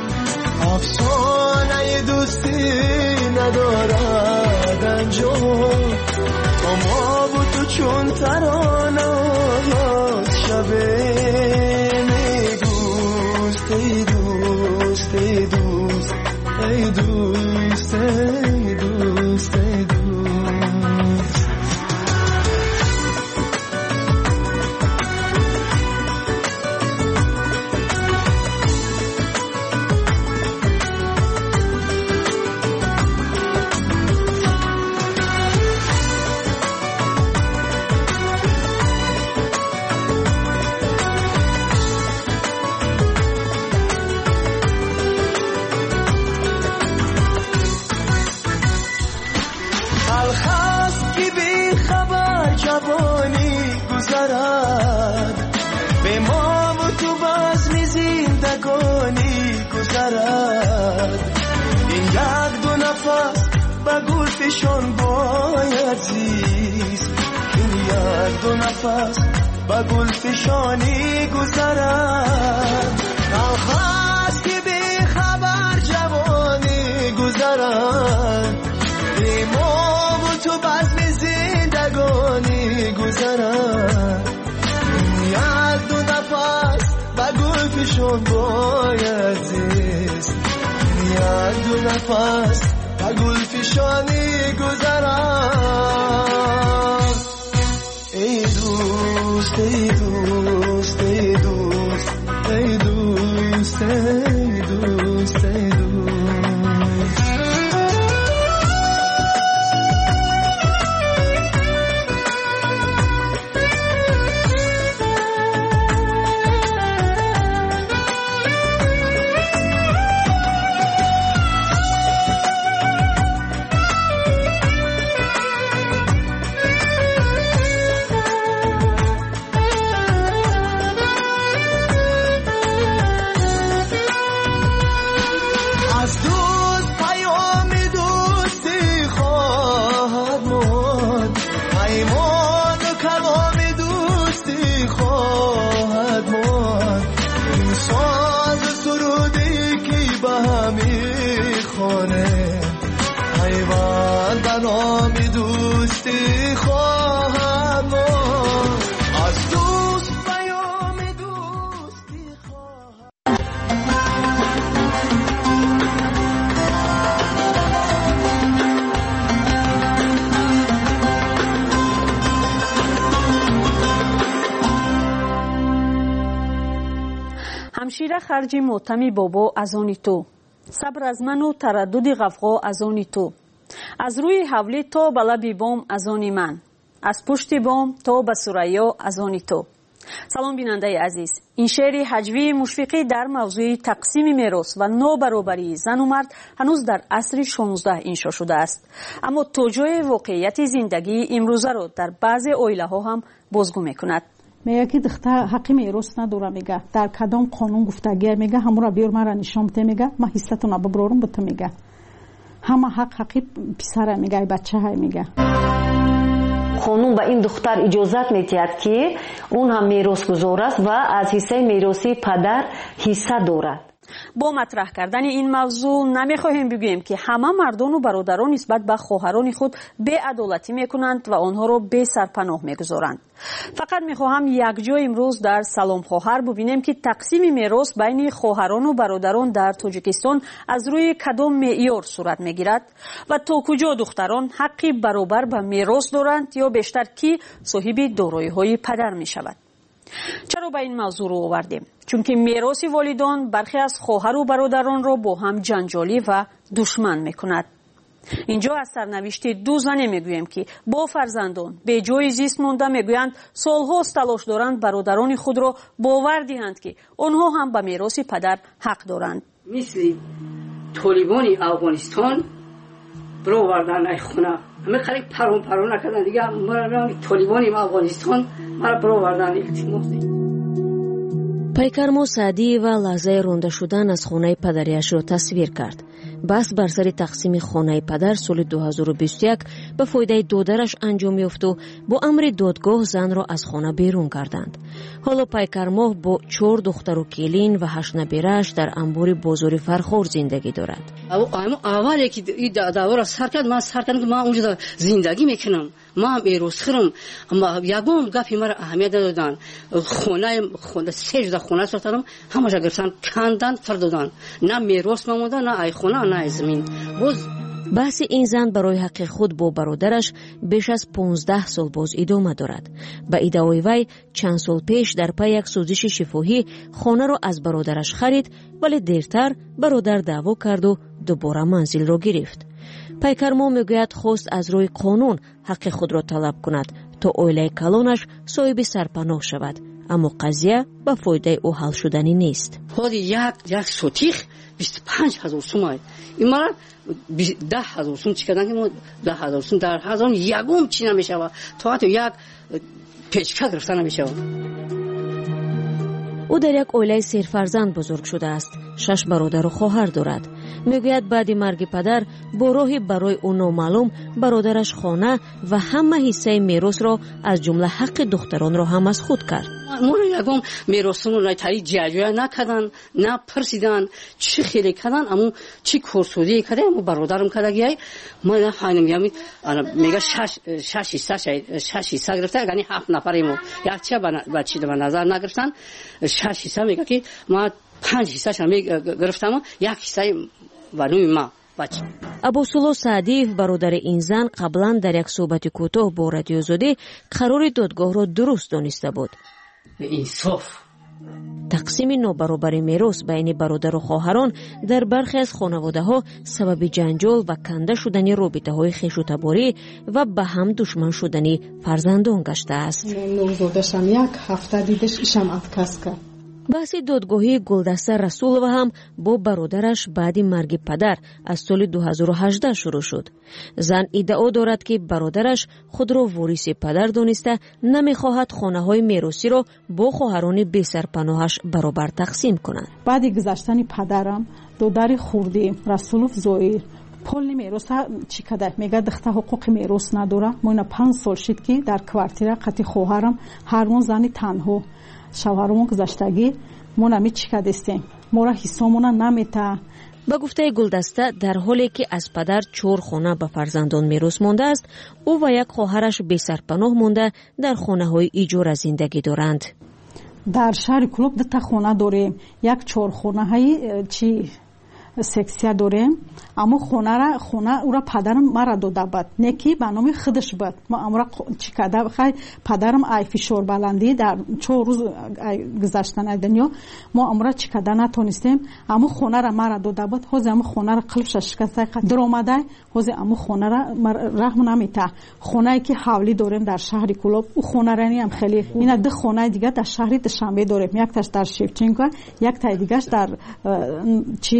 افسانه دوستی ندارد انجام، ما با تو چون ترانه آغاز شبه. ای دوست ای دوست ای دوست ای دوست ای دوست ای دوست. تلخ است که بی خبر جوانی گذرد، به ما و تو بزم زندگانی گذرد. این یک دو نفس به گل فشان باید زیست، این یک دو نفس به گل فشانی گذرد. تلخ است که بی خبر جوانی گذرد، به ما و تو بزم زندگانی گذرد. یک دو نفس به گل فشان باید زیست، یک دو نفس به گل فشانی گذرد. ای دوست ای دوست ای دوست ای دوست ای دوست ای دوست. همشیره خرجی موتمی بابا از آنی تو، صبر از من و تردد غفغا از آنی تو، از روی حولی تا به لب بام از آنی من، از پشت بام تا به ثریا از آنی تو. سلام بیننده عزیز، این شعر هجوی مشفقی در موضوع تقسیم میراث و نابرابری زن و مرد هنوز در عصر 16 انشا شده است، اما توجه واقعیت زندگی امروزه را در بعض عائله ها هم بازگو میکند. میگه که دختر حقی میراث نداره، میگه در کدام قانون گفتگی، میگه همون را بیار من را نشان بده، میگه من حصتون را ببرارم به تو، میگه همه حقی پسر میگه بچه های میگه. قانون به این دختر اجازت میدهد که اون هم میراث گزار است و از حصه میراثی پدر حصه دارد. با مطرح کردن این موضوع نمیخواهیم بگوییم که همه مردان و برادران نسبت به خواهران خود بی‌عدالتی میکنند و آنها را بی سرپناه میگذارند. فقط میخواهم یک جا امروز در سلام خواهر ببینیم که تقسیم میراث بین خواهران و برادران در تاجیکستان از روی کدام معیار صورت میگیرد و تا کجا دختران حقی برابر به میراث دارند یا بیشتر کی صاحب دارایی‌های پدر میشود. چرا به این موضوع رو آوردیم؟ چون که میراث والدان برخی از خواهر و برادران را با هم جنجالی و دشمن میکند. اینجا از سرنوشت دو زن میگوییم که با فرزندان به جای زیست مانده، میگویند سالهاست تلاش دارند برادران خود را باور دهند که آنها هم به میراث پدر حق دارند. مثل طالبان افغانستان برو وردن ای خونه همه خریق پرون نکردن دیگه. طالبان افغانستان مرا برو وردن التماس. پیکرمو سعدی و لحظه رونده شدن از خانه پدریش را تصویر کرد. بس بر سر تقسیم خانه پدر سال 2021 به فایده دادرش انجام یافت و با امر دادگاه زن را از خانه بیرون کردند. حالا پیکرمو با 4 دختر و کلین و 8 نبیره‌اش در انبار بازار فرخار زندگی دارد. اولی که این دعوا را سر کرد، من سر کردم که من اونجا زندگی میکنم، ما هم ایروز خرم، اما یگام گپی مرا اهمیت ندادن. خونه 3 خونه ساختم، همش گرفتن کندن فردادن، نه میراث نمونده، نه ای خونه نه زمین. بحث این زن برای حق خود با برادرش بیش از 15 سال باز ادامه دارد. به ادعای وی چند سال پیش در پی یک سوزش شفاهی خانه را از برادرش خرید، ولی دیرتر برادر دعوا کرد و دوباره منزل را گرفت. پیکرمو میگوید خواست از روی قانون حق خود را طلب کند تا عائله کلانش صاحب سرپناه شود، аммо қазия ба фоидаи ӯ ҳал шуданӣ нест. ҳози як сотих 25000 сум аст. имара 10000 сум чӣ кардан ки мо 10000 сум дар ҳазон ягум чӣ намешавад. то ҳатто як печка гирифта намешавад. ӯ дар як оилаи серфарзанд бузург шудааст. 6 бародару хоҳар дорад. мегӯяд баъди марги падар бо роҳи барои ӯ номаълум бародараш хона ва ҳама ҳиссаи меросро аз ҷумла ҳаққи духтаронро ҳам аз худ кард. моро ягон меросро тари ҷаҷоя накардан, на пирсидан, чӣ хеле кардан, аммо чӣ корсозие кардан, аммо бародарам кардагияй ман нафаҳмидам. ями мега 6 ҳисса гирифта, яъни 7 нафаре мо якча ба чӣ ба назар нагирифтан. 6 ҳисса мега ки ман 5 ҳиссашам гирифтам, як ҳиссаи вануи ман. абосулло саъдиев бародари ин зан қаблан дар як суҳбати кӯтоҳ бо радиозодӣ қарори додгоҳро дуруст дониста буд. инсоф тақсими нобаробари мерос байни бародару хоҳарон дар бархе аз хонаводаҳо сабаби ҷанҷол ва канда шудани робитаҳои хешутаборӣ ва ба ҳам душман шудани фарзандон гаштааст. нурзодашам як ҳафта дидаш ишам отказ кард. баҳси додгоҳии Гулдаста Расулова ҳам бо бародараш баъди марги падар аз соли 2018 шурӯъ шуд. зан иддао дорад ки бародараш худро вориси падар дониста намехоҳад хонаҳои меросиро бо хоҳарони бесарпаноҳаш баробар тақсим кунад. баъди гузаштани падарам додари хурдӣ Расулов Зоир полни мероса чӣ када мега духта ҳуқуқи мерос надора. моина 5 сол шид ки дар квартира қати хоҳарам ҳармон зани танҳо шавҳарамон гузаштагӣ мо нами чӣ кадистем, мора ҳиссомона намета. ба гуфтаи Гулдаста дар ҳоле ки аз падар 4 хона ба фарзандон мерос мондааст, ӯ ва як хоҳараш бесарпаноҳ монда дар хонаҳои иҷора зиндагӣ доранд. дар шаҳри Кӯлоб 2 хона дорем, як 4 хонаҳои чӣ сексия дорем, аммо хона ура падарам мара дода буд, не ки ба номи худаш буд. мо амра чӣ када хай падарам ай фишорбаландӣ дар 4 рӯз гузаштани дунё мо амра чӣ када натонистем, аммо хонара мара дода буд. ҳозир аммо хонара қилбша шикастай дуромадай, ҳозир аммо хонара раҳм намета. хонае ки ҳавлӣ дорем дар шаҳри Кӯлоб, ӯ хонарани ам хеле ина 2 хонаи дигар дар шаҳри Душанбе дорем, якташ дар Шевченко, яктаи дигаш дар чӣ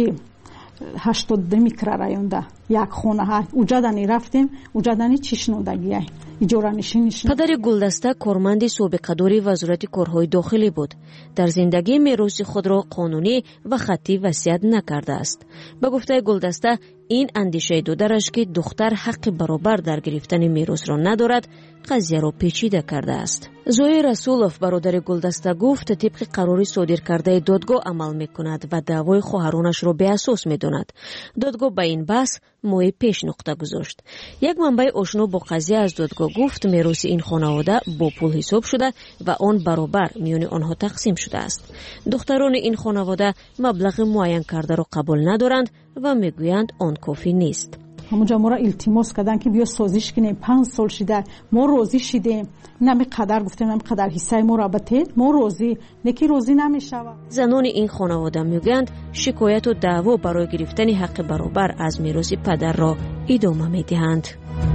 82 микрорайонда як хонаҳа. уҷадани рафтем, уҷадани чишнодагиай иҷоранишин. падари Гулдаста корманди собиқадори вазорати корҳои дохилӣ буд. дар зиндагӣ мероси худро қонунӣ ва хаттӣ васият накардааст. ба гуфтаи Гулдаста ин андешаи додараш ки духтар ҳаққи баробар дар гирифтани меросро надорад қазияро печида кардааст. Зоир Расулов бародари Гулдаста гуфт тибқи қарори содиркардаи додгоҳ амал мекунад ва даъвои хоҳаронашро беасос медонад. додгоҳ ба ин баҳс моҳи пеш нуқта гузошт. як манбаи ошно бо қазия аз додгоҳ гуфт мероси ин хонавода бо пул ҳисоб шуда ва он баробар миёни онҳо тақсим шудааст. духтарони ин хонавода маблағи муайян кардаро қабул надоранд ва мегӯянд он кофӣ нест. ҳамунҷа мора илтимос карданд ки биё созиш кинем, 5 сол шида мо розӣ шидем, нами қадар гуфтем, нами қадар ҳиссаи моро батед, мо розӣ, неки розӣ намешавад. занони ин хонавода мегӯянд шикояту даъво барои гирифтани ҳаққи баробар аз мероси падарро идома медиҳанд.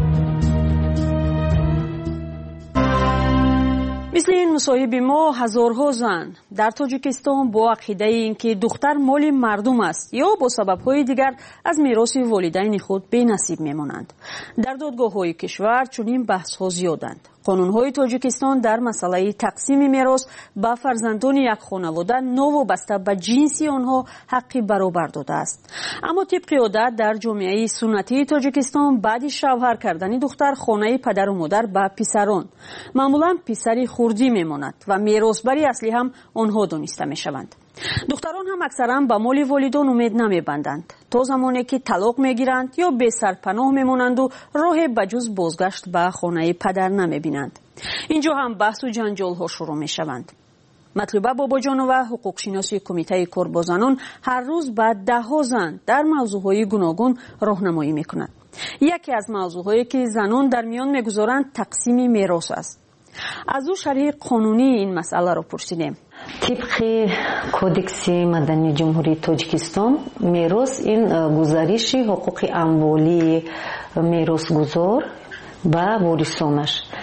мисли ин мусоҳиби мо ҳазорҳо зан дар Тоҷикистон бо ақидаи ин ки духтар моли мардум аст ё бо сабабҳои дигар аз мероси волидайни худ бенасиб мемонанд. дар додгоҳҳои кишвар чунин баҳсҳо зиёданд. қонунҳои Тоҷикистон дар масъалаи тақсими мерос ба фарзандони як хонавода новобаста ба ҷинси онҳо ҳаққи баробар додааст. аммо тибқи одат дар ҷомеаи суннатии Тоҷикистон баъди шавҳар кардани духтар хонаи падару модар ба писарон маъмулан писари хурдӣ мемонад ва меросбари аслӣ ҳам онҳо дониста мешаванд. духтарон ҳам аксаран ба моли волидон умед намебанданд то замоне ки талоқ мегиранд ё бесарпаноҳ мемонанду роҳе ба ҷуз бозгашт ба хонаи падар намебинанд. инҷо ҳам баҳсу ҷанҷолҳо шурӯъ мешаванд. матлуба бобоҷонова ҳуқуқшиноси кумитаи кор бо занон ҳар рӯз ба даҳҳо зан дар мавзӯъҳои гуногун роҳнамоӣ мекунад. яке аз мавзӯъҳое ки занон дар миён мегузоранд тақсими мерос аст. аз ӯ шарҳи қонунии ин масъаларо пурсидем. тибқи кодекси мадании ҷумҳурии Тоҷикистон мерос ин гузариши ҳуқуқи амволии меросгузор ба ворисонаш.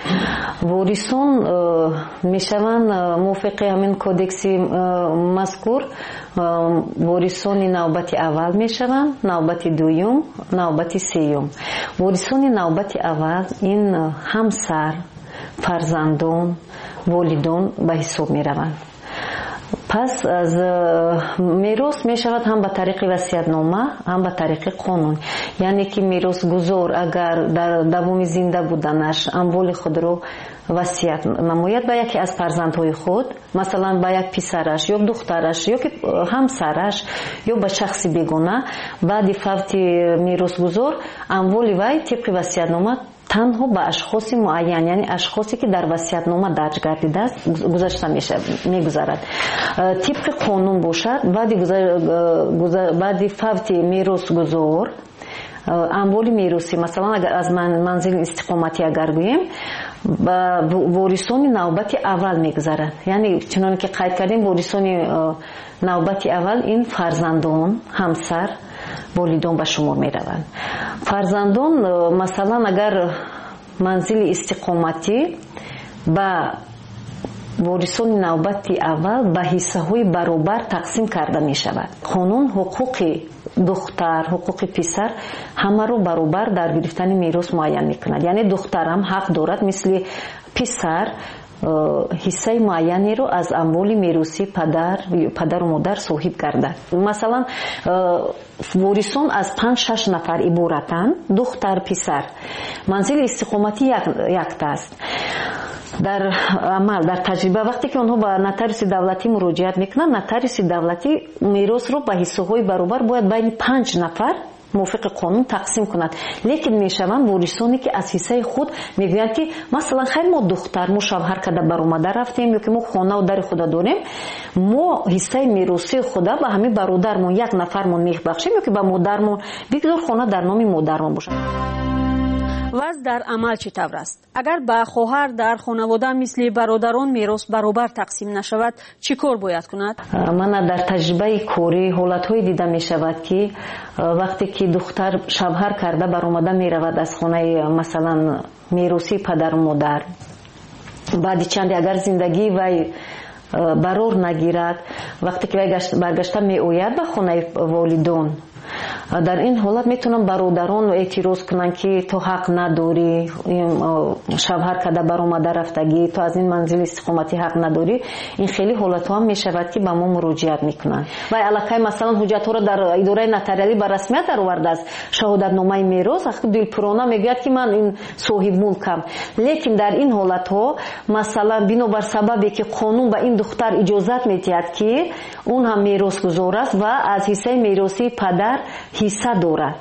ворисон мешаванд мувофиқи ҳамин кодекси мазкур ворисони навбати аввал мешаванд, навбати дуюм, навбати сеюм. ворисони навбати аввал ин ҳамсар, фарзандон, волидон ба ҳисоб мераванд. пас аз мерос мешавад ҳам ба тариқи васиятнома, ҳам ба тариқи қонун. яъне ки меросгузор агар дар давоми зинда буданаш амволи худро васият намояд ба яке аз фарзандҳои худ, масалан ба як писараш ё духтараш ёки ҳамсараш ё ба шахси бегона, баъди фавти меросгузор амволи вай тибқи васиятнома танҳо ба ашхоси муайян, яъне ашхосе ки дар васиятнома дарҷ гардидааст гузашта мегузарад. тибқи қонун бошад, баъди фавти меросгузор амволи меросӣ, масалан агар аз манзили истиқоматӣ агар гӯем, ба ворисони навбати аввал мегузарад. яъне чуноне ки қайд кардем, ворисони навбати аввал ин фарзандон, ҳамсар, волидон ба шумор мераванд. фарзандон масалан агар манзили истиқоматӣ ба ворисони навбати аввал ба ҳиссаҳои баробар тақсим карда мешавад. қонун ҳуқуқи духтар, ҳуқуқи писар ҳамаро баробар дар гирифтани мерос муайян мекунад. яъне духтарам ҳақ дорад мисли писар ҳиссаи муайянеро аз амволи меросӣ падару модар соҳиб гардад. масалан ворисон аз 5-6 нафар иборатанд, духтар, писар. манзили истиқоматӣ яктааст. дар амал, дар таҷриба вақте ки онҳо ба нотариуси давлатӣ муроҷиат мекунанд, нотариуси давлатӣ меросро ба ҳиссаҳои баробар бояд байни 5 нафар мувофиқи қонун тақсим кунад. лекин мешаванд ворисоне ки аз ҳиссаи худ мегӯянд ки масалан хайр мо духтар, мо шавҳар када баромада рафтем ё ки мо хонаву дари худа дорем, мо ҳиссаи меросии худа ба ҳамин бародармон як нафармон мебахшем ё ки ба модармон бигзор хона дар номи модармон бошад. ваз дар амал чӣ тавр аст? агар ба хоҳар дар хонавода мисли бародарон мерос баробар тақсим нашавад, чӣ кор бояд кунад? мана дар таҷрибаи корӣ ҳолатҳое дида мешавад ки вақте ки духтар шавҳар карда баромада меравад аз хонаи масалан меросии падару модар, баъди чанде агар зиндагии вай барор нагирад, вақте ки вай баргашта меояд ба хонаи волидон, дар ин ҳолат метавонанд бародарон эътироз кунанд ки то ҳақ надорӣ, шавҳар када баромада рафтагӣ, то аз ин манзили истиқоматӣ ҳақ надорӣ. ин хеле ҳолатҳо ҳам мешавад ки ба мо муроҷиат мекунанд. вай аллакай масалан ҳуҷҷатҳоро дар идораи нотариалӣ ба расмият даровардааст, шаҳодатномаи мерос, дилпурона мегӯяд ки ман ин соҳиб мулкам. лекин дар ин ҳолатҳо масалан бинобар сабабе ки қонун ба ин духтар иҷозат медиҳад ки он ҳам меросгузор аст ва аз ҳиссаи меросии падар ҳисса дорад,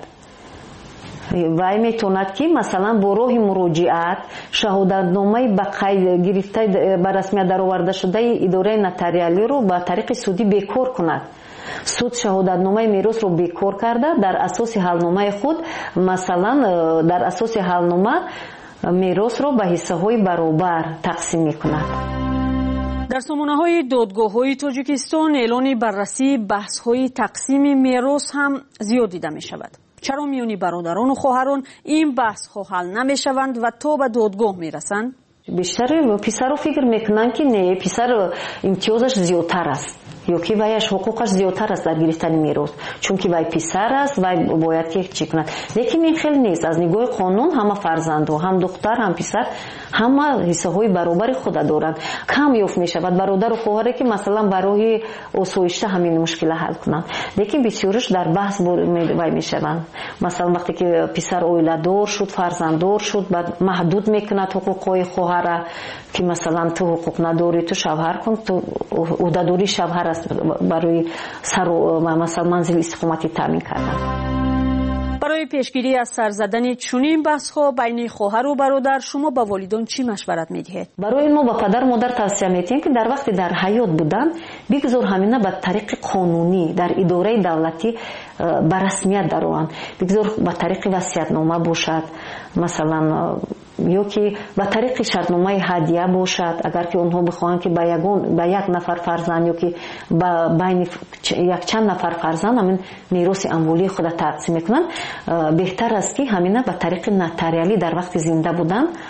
вай метавонад ки масалан бо роҳи муроҷиат шаҳодатномаи ба қайд гирифта ба расмият даровардашудаи идораи нотариалиро ба тариқи судӣ бекор кунад. суд шаҳодатномаи меросро бекор карда дар асоси ҳалномаи худ масалан дар асоси ҳалнома меросро ба ҳиссаҳои баробар тақсим мекунад. дар сомонаҳои додгоҳҳои тоҷикистон эълони баррасии баҳсҳои тақсими мерос ҳам зиёд дида мешавад. чаро миёни бародарону хоҳарон ин баҳсҳо ҳал намешаванд ва то ба додгоҳ мерасанд? бештари писаро фикр мекунанд ки не, писар имтиёзаш зиёдтар аст ё ки ваяш ҳуқуқаш зиёдтар аст дар гирифтани мерос, чунки вай писар аст, вай бояд ки чӣ кунад. лекин ин хел нест. аз нигоҳи қонун ҳама фарзандҳо, ҳам духтар, ҳам писар ҳама ҳиссаҳои баробари худа доранд. кам ёфт мешавад бародару хоҳаре ки масалан барои осоишта ҳамин мушкила ҳал кунанд. лекин бисёриш дар баҳс вай мешаванд. масалан вақте ки писар оиладор шуд, фарзанддор шуд, баъд маҳдуд мекунад ҳуқуқҳои хоҳара ки масалан ту ҳуқуқ надорӣ, ту шавҳар кун, ту ӯҳдадории шавҳар аст барои масалан манзили истиқоматӣ таъмин кардан. барои пешгирӣ аз сар задани чунин баҳсҳо байни хоҳару бародар шумо ба волидон чӣ машварат медиҳед? барои мо ба падару модар тавсия медиҳем ки дар вақти дар ҳаёт буданд бигзор ҳамина ба тариқи қонунӣ дар идораи давлатӣ ба расмият дарованд. бигзор ба тариқи васиятнома бошад, масалан ё ки ба тариқи шартномаи ҳадия бошад, агар ки онҳо бихоҳанд ки ба як нафар фарзанд ё ки ба байни якчанд нафар фарзанд ҳамин мероси амволии худа тақсим мекунанд, беҳтар аст ки ҳамина ба тариқи нотариалӣ дар вақти зинда буданд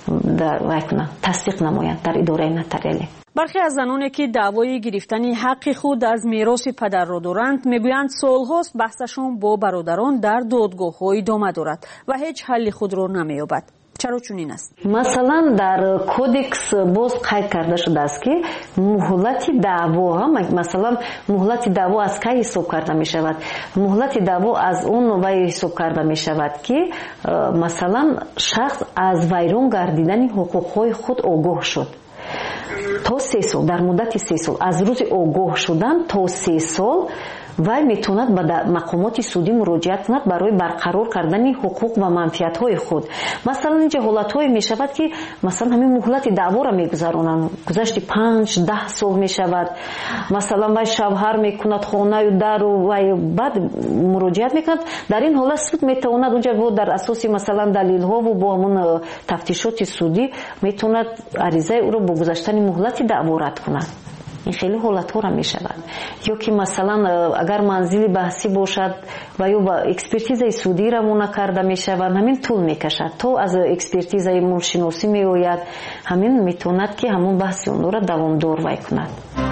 تصدیق نمایند در اداره نotarial. برخی از زنانی که دعوای گرفتن حق خود از میراث پدر را دارند میگویند سالهاست بحثشان با برادران در دادگاه‌ها ادامه دارد و هیچ حل خود را نمی‌یابد. چرا چنین است؟ مثلا در کودکس باز قید کرده شده است که مهلت دعوا مثلا مهلت دعوا از کی حساب کرده می شود؟ مهلت دعوا از اون وی حساب کرده می شود که مثلا شخص از ویران گردیدن حقوقهای خود آگاه شد تا 3 سال، در مدت 3 سال از روز آگاه شدن تا 3 سال وی میتوند به مقامات سودی مراجعت کند برای برقرار کردن حقوق و منفعت‌های خود. مثلا اینجا حالت‌هایی میشود که مثلا همین مهلت دعوا را میگذرانند، گذشت 5-10 سال میشود، مثلا وی شوهر میکند خانه و در و بعد مراجعت میکند. در این حالت سود میتواند اونجا در اساس مثلا دلیل‌ها و با همون تفتیشات سودی میتواند عریضه او را با گذشتن مهلت دعوا رد کند. این خیلی حالت‌ها را میشود. یا که مثلا اگر منزل بحثی باشد و یا با اکسپرتیز سودی را مونه کرده میشود، همین طول میکشد تا از اکسپرتیز مولشناسی میآید، همین میتواند که همون بحث اون را دوامدار وی کند.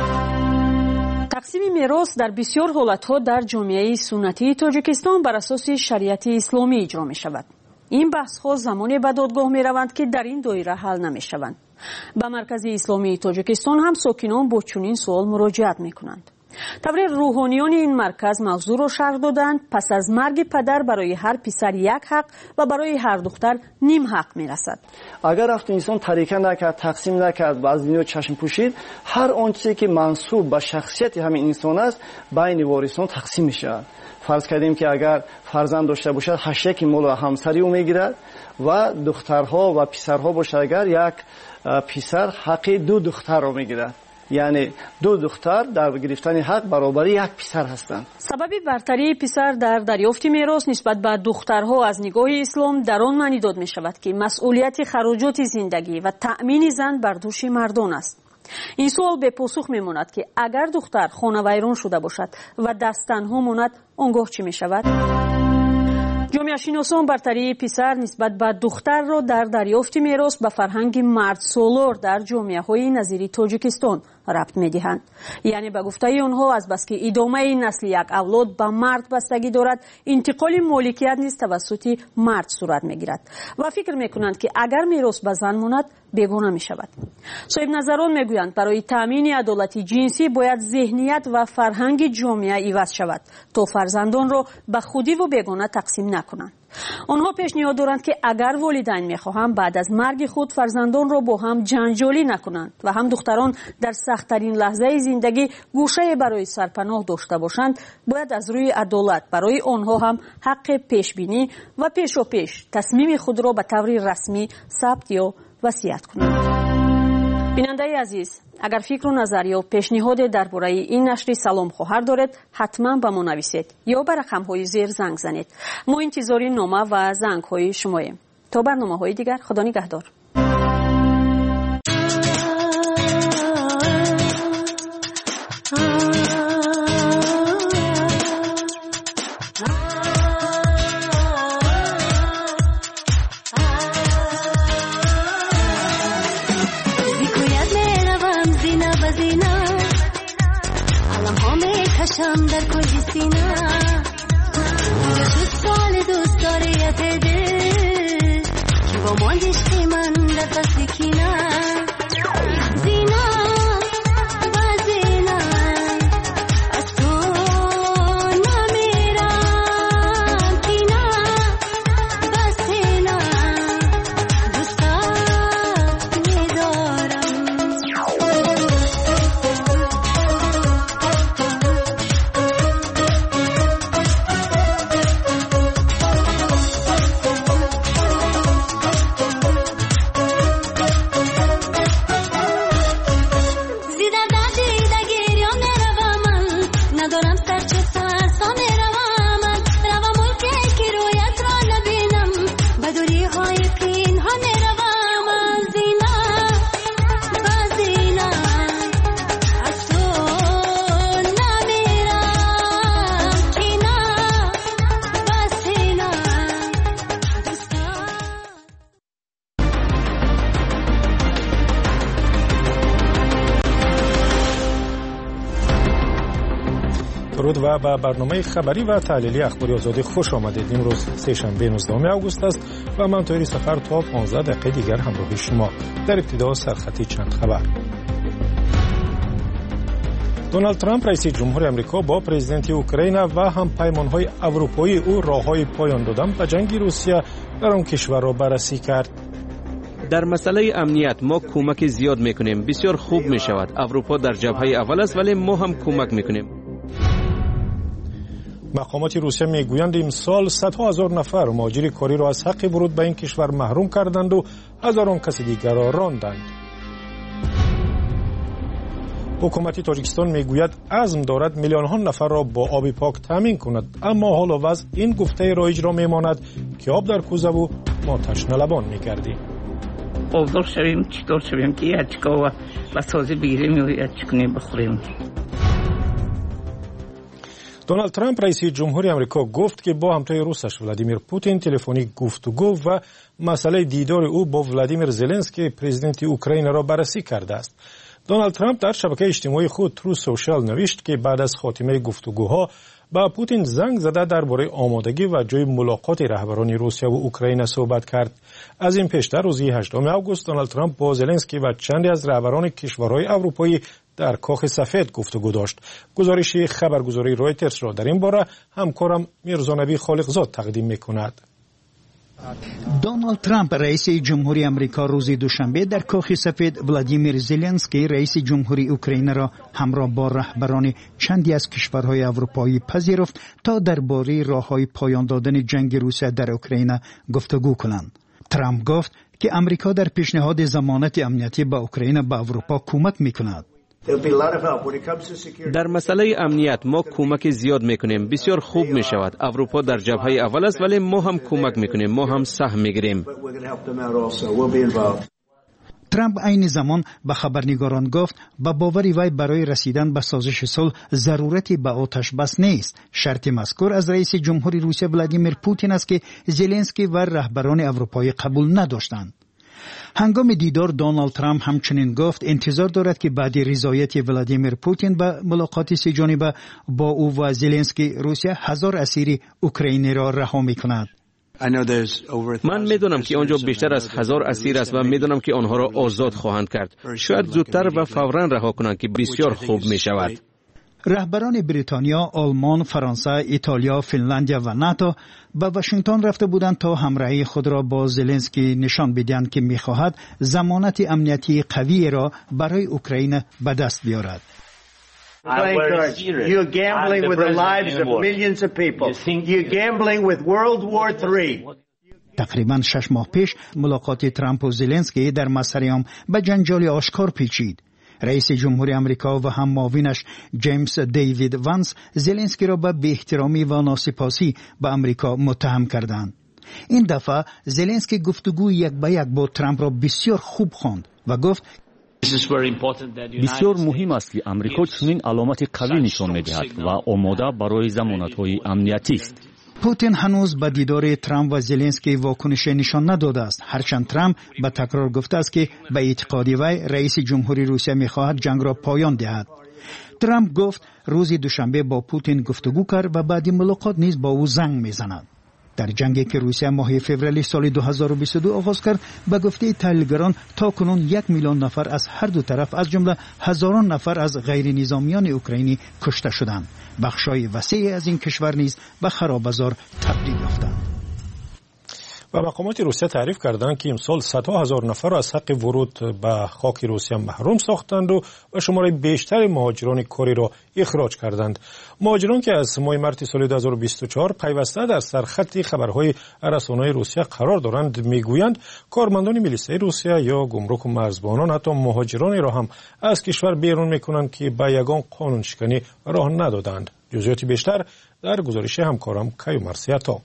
تقسیم میراث در بسیار حالت‌ها در جامعه سنتی تاجیکستان بر اساس شریعت اسلامی اجرا میشود. این بحث‌ها زمانی به دادگاه میروند که در این دایره حل نمیشوند. به مرکز اسلامی تاجیکستان هم ساکنان با چنین سوال مراجعت میکنند. طوری روحانیان این مرکز موضوع را شرح دادند پس از مرگ پدر برای هر پسر 1 حق و برای هر دختر نیم حق میرسد. اگر رفت انسان طریقه نکرد، تقسیم نکرد و از دنیا چشم پوشید، هر آنچه که منسوب به شخصیت همین انسان است بین وارثان تقسیم میشه. فرض کردیم که اگر فرزند داشته باشد 8 مال و همسری او میگیرد و دخترها و پسرها باشد اگر 1 پسر حق 2 دختر را میگیرد، یعنی 2 دختر در گرفتن حق برابر 1 پسر هستند. سبب برتری پسر در دریافت میراث نسبت به دخترها از نگاه اسلام در آن معنی داده می شود که مسئولیت خراجات زندگی و تأمین زن بر دوش مردان است. این سوال به پاسخ میماند که اگر دختر خانه ویران شده باشد و دست تنها ماند آنگاه چی می شود؟ جامعه شناسان برتری پسر نسبت به دختر را در دریافت میراث به فرهنگ مرد سالار در جامعه های نظیر تاجیکستان ربط می دهند. یعنی به گفته آنها از بس که ادامه نسل 1 اولاد به مرد بستگی دارد، انتقال مالکیت نیز توسط مرد صورت می گیرد و فکر می کنند که اگر میراث به زن ماند بیگانه می شود. صاحب نظران می گویند برای تامین عدالت جنسی باید ذهنیت و فرهنگ جامعه عوض شود تا فرزندان را به خودی و بیگانه تقسیم نکنند. آنها پیشنهاد دارند که اگر والدین میخواهند بعد از مرگ خود فرزندان را با هم جنجالی نکنند و هم دختران در سخت‌ترین لحظه زندگی گوشه برای سرپناه داشته باشند، باید از روی عدالت برای آنها هم حق پیشبینی و پیش تصمیم خود را به طور رسمی ثبت یا وصیت کنند. بیننده عزیز، اگر فکر و نظر یا پیشنهاد درباره این نشر سلام خواهر دارید حتما به ما نویسید یا به رقم‌های زیر زنگ زنید. ما انتظار نامه و زنگ‌های شماییم. تا برنامه‌های دیگر، خدا نگهدار. شام در کل سینا شد سال دوست داریت دل که با ماندش من در سکینا زینا و زینا از تو نمیرم کینا بس زینا دوستات میدارم. درود و به برنامه خبری و تحلیلی اخباری آزادی خوش آمدید. امروز سه‌شنبه 19 آگوست است و من طاهری سفر تا 15 دقیقه دیگر همراه شما. در ابتدا سرخطی چند خبر. دونالد ترامپ رئیس جمهور آمریکا با پرزیدنت اوکراین و هم پیمان‌های اروپایی او راههای پایان دادن به جنگ روسیه در آن کشور را بررسی کرد. در مسئله امنیت ما کمک زیاد میکنیم. بسیار خوب میشود. اروپا در جبهه اول است ولی ما هم کمک میکنیم. مقامات روسیه میگویند امسال صدها هزار نفر مهاجر کاری را از حق ورود به این کشور محروم کردند و هزاران کس دیگر را راندند. حکومت تاجیکستان میگوید عزم دارد میلیون‌ها نفر را با آب پاک تامین کند، اما حال و وضع این گفته را اجرا میماند که آب در کوزه و ما تشنه لبان میگردیم. آبدار شویم، چطور شویم که یچکا و سازی بگیریم و یچکنیم بخوریم. دونالد ترامپ رئیس جمهوری آمریکا گفت که با همتای روسش ولادیمیر پوتین تلفنی گفتگو و مسئله دیدار او با ولادیمیر زلنسکی پرزیدنت اوکراین را بررسی کرده است. دونالد ترامپ در شبکه اجتماعی خود ترو سوشال نوشت که بعد از خاتمه گفتگوها با پوتین زنگ زده درباره آمادگی و جای ملاقات رهبران روسیه و اوکراین صحبت کرد. از این پیشتر روز 8 آگوست دونالد ترامپ با زلنسکی و چندی از رهبران کشورهای اروپایی در کاخ سفید گفتگو داشت. گزارش خبرگزاری رویترز را در این باره همکارم میرزا نبی خالقزاد تقدیم می‌کند. دونالد ترامپ رئیس جمهوری آمریکا روز دوشنبه در کاخ سفید ولادیمیر زلنسکی رئیس جمهوری اوکراین را همراه با رهبران چندی از کشورهای اروپایی پذیرفت تا درباره راههای پایان دادن جنگ روسیه در اوکراین گفتگو کنند. ترامپ گفت که آمریکا در پیشنهاد ضمانت امنیتی به اوکراین به اروپا کمک می‌کند. در مسئله امنیت ما کمک زیاد میکنیم. بسیار خوب میشود. اروپا در جبهه اول است ولی ما هم کمک میکنیم. ما هم سهم میگیریم. ترامپ عین زمان به خبرنگاران گفت با باوری وی برای رسیدن به سازش صلح ضرورتی به آتش بس نیست. شرط مذکور از رئیس جمهوری روسیه ولادیمیر پوتین است که زلنسکی و رهبران اروپایی قبول نداشتند. هنگام دیدار دونالد ترامپ همچنین گفت انتظار دارد که بعد رضایت ولادیمیر پوتین به ملاقات سه جانبه با او و زلنسکی روسیه 1000 اسیر اوکراینی را رها می‌کند. من میدونم که آنجا بیشتر از 1000 اسیر است و میدونم که آنها را آزاد خواهند کرد. شاید زودتر و فوراً رها کنند که بسیار خوب میشود. رهبران بریتانیا، آلمان، فرانسه، ایتالیا، فنلاندیا و ناتو به واشنگتن رفته بودند تا همراهی خود را با زلنسکی نشان بدهند که می‌خواهد ضمانت امنیتی قوی را برای اوکراین به دست بیاورد. You're gambling with the lives of millions of people. You're gambling with World War III. تقریباً 6 ماه پیش ملاقات ترامپ و زلنسکی در مسریام به جنجال آشکار پیچید. رئیس جمهوری آمریکا و هم معاونش جیمز دیوید وانس زلنسکی را به بی‌احترامی و ناسپاسی به آمریکا متهم کردند. این دفعه زلنسکی گفتگوی یک به یک با ترامپ را بسیار خوب خواند و گفت بسیار مهم است که آمریکا چنین علامت قوی نشان می‌دهد و آماده برای ضمانت‌های امنیتی است. پوتین هنوز به دیدار ترامپ و زلنسکی واکنش نشان نداده است، هرچند ترامپ به تکرار گفته است که به اعتقاد وی رئیس جمهوری روسیه می‌خواهد جنگ را پایان دهد. ترامپ گفت روز دوشنبه با پوتین گفتگو کرد و بعد ملاقات نیز با او زنگ می‌زند. در جنگی که روسیه ماه فوریه سال 2022 آغاز کرد به گفته تحلیلگران تاکنون 1 میلیون نفر از هر دو طرف از جمله هزاران نفر از غیر نظامیان اوکراینی کشته شدند. بخشای وسیعی از این کشور نیز به خرابه‌زار تبدیل یافتند. و مقامات روسیه تعریف کردند که امسال صدها هزار نفر را از حق ورود به خاک روسیه محروم ساختند و شماره بیشتر مهاجران کاری را اخراج کردند. مهاجران که از ماه مارس سال 2024 پیوسته در سرخط خبرهای رسانه‌های روسیه قرار دارند میگویند کارمندان میلیسای روسیه یا گمرک و مرزبانان حتی مهاجرانی را هم از کشور بیرون میکنند که به یگان قانون شکنی راه ندادند. جزئیات بیشتر در گزارش همکارم کیومرسیاتا.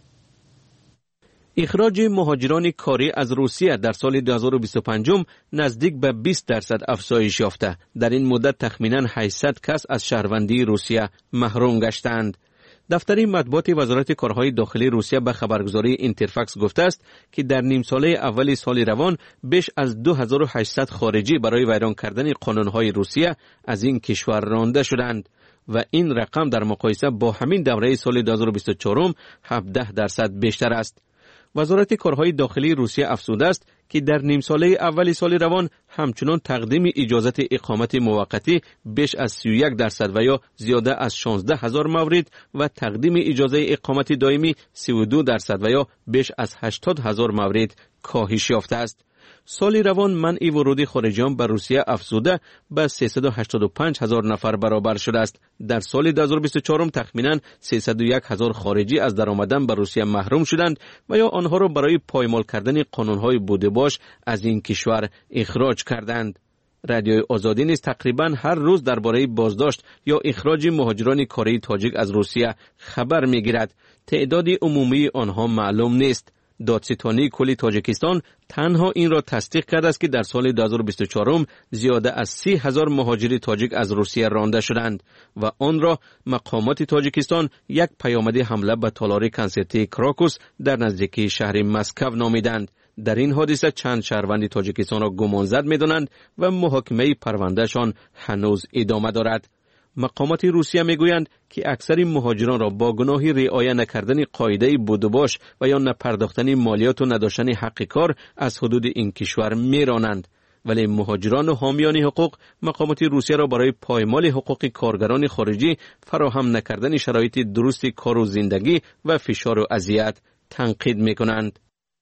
اخراج مهاجران کاری از روسیه در سال 2025 نزدیک به 20% افزایش یافته. در این مدت تخمیناً 800 کس از شهروندی روسیه محروم گشتند. دفتر مطبوعات وزارت کارهای داخلی روسیه به خبرگزاری اینترفاکس گفته است که در نیم ساله اول سال روان بیش از 2800 خارجی برای ویران کردن قانونهای روسیه از این کشور رانده شدند. و این رقم در مقایسه با همین دوره سال 2024 17% بیشتر است. وزارت کارهای داخلی روسیه افزوده است که در نیم ساله اول سال روان همچنان تقدیم اجازت اقامت موقتی بیش از 31% و یا زیاده از 16,000 مورد و تقدیم اجازه اقامت دائمی 32% و یا بیش از 80,000 مورد کاهش یافته است. سال روان منع ورود خارجیان به روسیه افزوده به 385,000 نفر برابر شده است. در سال 2024 تخمیناً 301,000 خارجی از درآمدن به روسیه محروم شدند و یا آنها را برای پایمال کردن قانون‌های بوده‌باش از این کشور اخراج کردند. رادیوی آزادی نیز تقریباً هر روز درباره بازداشت یا اخراج مهاجران کاری تاجیک از روسیه خبر می‌گیرد. تعداد عمومی آنها معلوم نیست. دادستانی کلی تاجیکستان تنها این را تصدیق کرده است که در سال 2024 زیاده از 30,000 مهاجر تاجیک از روسیه رانده شدند و آن را مقامات تاجیکستان یک پیامد حمله به تالار کنسرتی کراکوس در نزدیکی شهر مسکو نامیدند. در این حادثه چند شهروند تاجیکستان را گمانزد می‌دانند و محاکمه پروندهشان هنوز ادامه دارد. مقامات روسیه میگویند که اکثر مهاجران را با گناه رعایت نکردن قاعده بوده‌باش و یا نپرداختن مالیات و نداشتن حق کار از حدود این کشور میرانند، ولی مهاجران و حامیان حقوق مقامات روسیه را برای پایمال حقوق کارگران خارجی فراهم نکردن شرایط درست کار و زندگی و فشار و اذیت تنقید میکنند.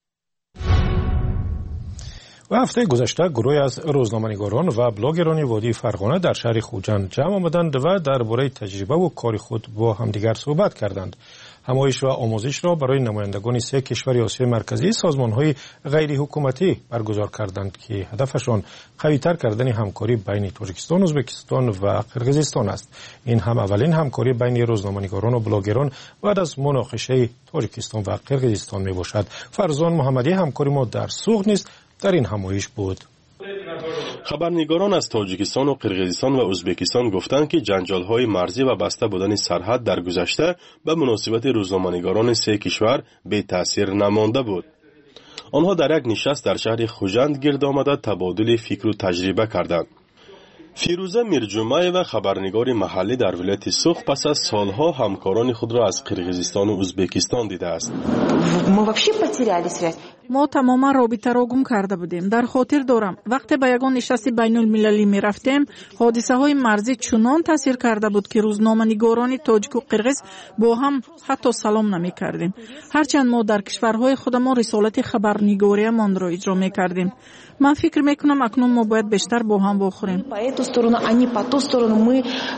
و هفته گذشته گروهی از روزنامه‌نگاران و بلاگران وادی فرغانه در شهر خوجند جمع آمدند و درباره تجربه و کار خود با همدیگر صحبت کردند. همایش و آموزش را برای نمایندگان 3 کشور آسیای مرکزی سازمان‌های غیر حکومتی برگزار کردند که هدفشان قوی‌تر کردن همکاری بین تاجیکستان، ازبکستان و قرقیزستان است. این هم اولین همکاری بین روزنامه‌نگاران و بلاگران بعد از مناقشه تاجیکستان و قرقیزستان میباشد. فرزان محمدی همکاری ما در سوق نیست در این همایش بود. خبرنگاران از تاجیکستان و قرقیزستان و ازبکستان گفتند که جنجال‌های مرزی و بسته بودن سرحد در گذشته به مناسبت روزنامه‌نگاران 3 کشور بی تأثیر نمانده بود. آنها در یک نشست در شهر خوجند گرد آمده تبادل فکر و تجربه کردند. فیروزه میرجومایو خبرنگار محلی در ولایت سوخ پس از سالها همکاران خود را از قرقیزستان و ازبکستان دیده است. ما تماما رابطه‌ро гум карда будем. дар хотир дорам вақте ба ягон нишасти байнулмилалӣ мерафтем, ҳодисаҳои марзӣ чунон таъсир карда буд ки рӯзноманигорони тоҷику қирғиз бо ҳам ҳатто салом намекардем. ҳарчанд мо дар кишварҳои худамон рисолати хабарнигориямонро иҷро мекардем. ман фикр мекунам акнун мо бояд бештар бо ҳам вохӯрем. По эту сторону, они по ту сторону. Мы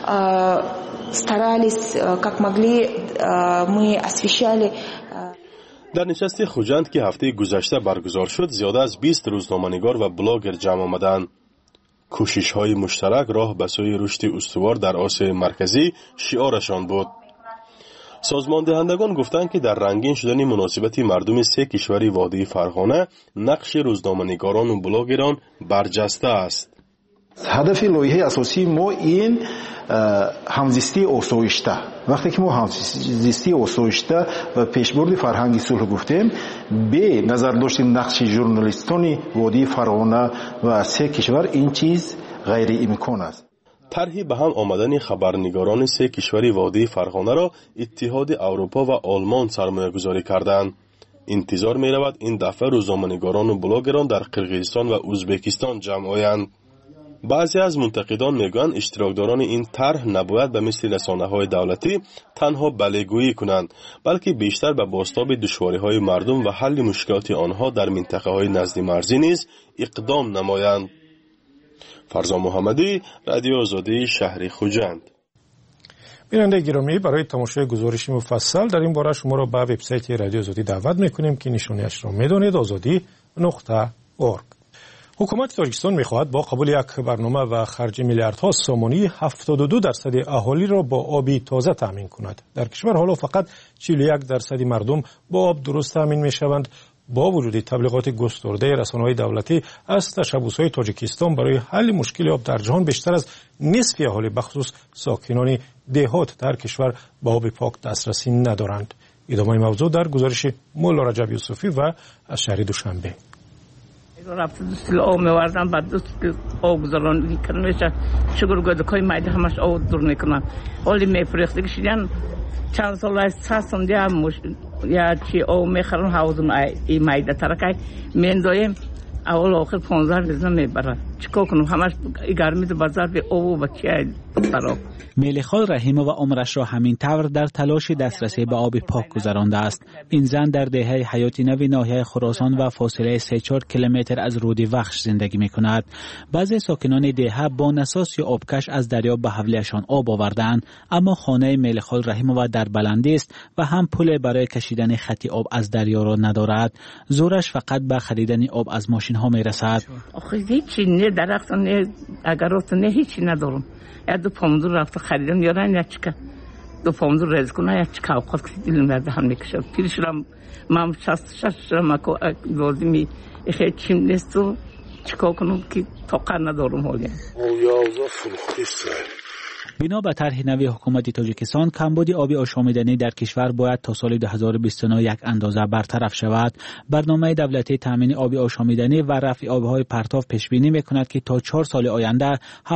старались, как могли, мы освещали. در نشست خوجند که هفته گذشته برگزار شد زیاده از 20 روزنامه‌نگار و بلاگر جمع آمدند. کوشش‌های مشترک راه به سوی رشد استوار در آسیای مرکزی شعارشان بود. سازمان دهندگان گفتند که در رنگین شدن مناسبت مردم 3 کشور وادی فرغانه نقش روزنامه‌نگاران و بلاگران برجسته است. هدف لایحه اساسی ما این همزیستی آسایشته. وقتی که ما همزیستی آسایشته و پیشبرد فرهنگ صلح گفتیم، به نظر داشتیم نقش ژورنالیستان وادی فرغانه و 3 کشور این چیز غیر امکان است. طرح به هم آمدن خبرنگاران 3 کشور وادی فرغانه را اتحاد اروپا و آلمان سرمایه‌گذاری کردند. انتظار می رود این دفعه روزنامه‌نگاران و بلاگران در قرقیزستان و ازبکستان جمع آیند. بعضی از منتقدان میگویند اشتراکداران این طرح نباید به مثل رسانه‌های دولتی تنها بله‌گویی کنند، بلکه بیشتر به بازتاب دشواری‌های مردم و حل مشکلات آنها در منطقه‌های نزد مرزی نیز اقدام نمایند. فرزان محمدی، رادیو آزادی، شهر خوجند. بیننده گرامی، برای تماشای گزارش مفصل در این باره شما را به وبسایت رادیو آزادی دعوت می‌کنیم که نشانیش را می‌دانید azadi.org. حکومت تاجیکستان می‌خواهد با قبول یک برنامه و خرج میلیاردها سامانی 72% اهالی را با آبی تازه تامین کند. در کشور حالا فقط 41% مردم با آب درست تامین می‌شوند. با وجود تبلیغات گسترده رسانه‌های دولتی از تشبث‌های تاجیکستان برای حل مشکل آب در جهان، بیشتر از نصف اهالی بخصوص ساکنان دهات در کشور با آب پاک دسترسی ندارند. ادامه موضوع در گزارش مولا رجب یوسفی و از شهر دوشنبه. رفت دوست آب می‌وردن بعد دوست آب گذارن کننش شکر گدکای مایده همش آب دور میکنن حالی میفرسته کشیدن چند سال است ساستم دیام یا چی آب میخرن حوضم این مایده ترکای میندایم اول آخر 15 روز میبرن چیکار کنم همش گرمی تو بازار به آب و بچه خراب. میلخال رحیمه و عمرش را همین طور در تلاش دسترسی به آب پاک گذرانده است. این زن در دهه حیاتی نوی ناحیه خراسان و فاصله 3-4 کیلومتر از رود وخش زندگی می کند. بعضی ساکنان دهه با نساس یا آبکش از دریا به حولیشان آب آوردند، اما خانه میلخال رحیمه و در بلندی است و هم پول برای کشیدن خطی آب از دریا را ندارد. زورش فقط به خریدن آب از ماشین ها می رسد. آخه هیچی نه درخت نه اگرات نه هیچی ندارم. یا دو پامدور رفت خریدم یارن یا چیکار دو پامدور رز کنه یا چیکار اوقات که دیلم برده هم نکشم پیرشم مام شستم اکو لازمی خیلی چیم نیست و چیکار کنم که طاقت ندارم حالی. اویازا فروخیسته. بنا به طرح نوی حکومت تاجیکستان کمبود آبی آشامیدنی در کشور باید تا سال 2029 یک اندازه برطرف شود. برنامه دولتی تامین آبی آشامیدنی و رفع آبهای پرتاب پیش بینی میکند که تا 4 سال آینده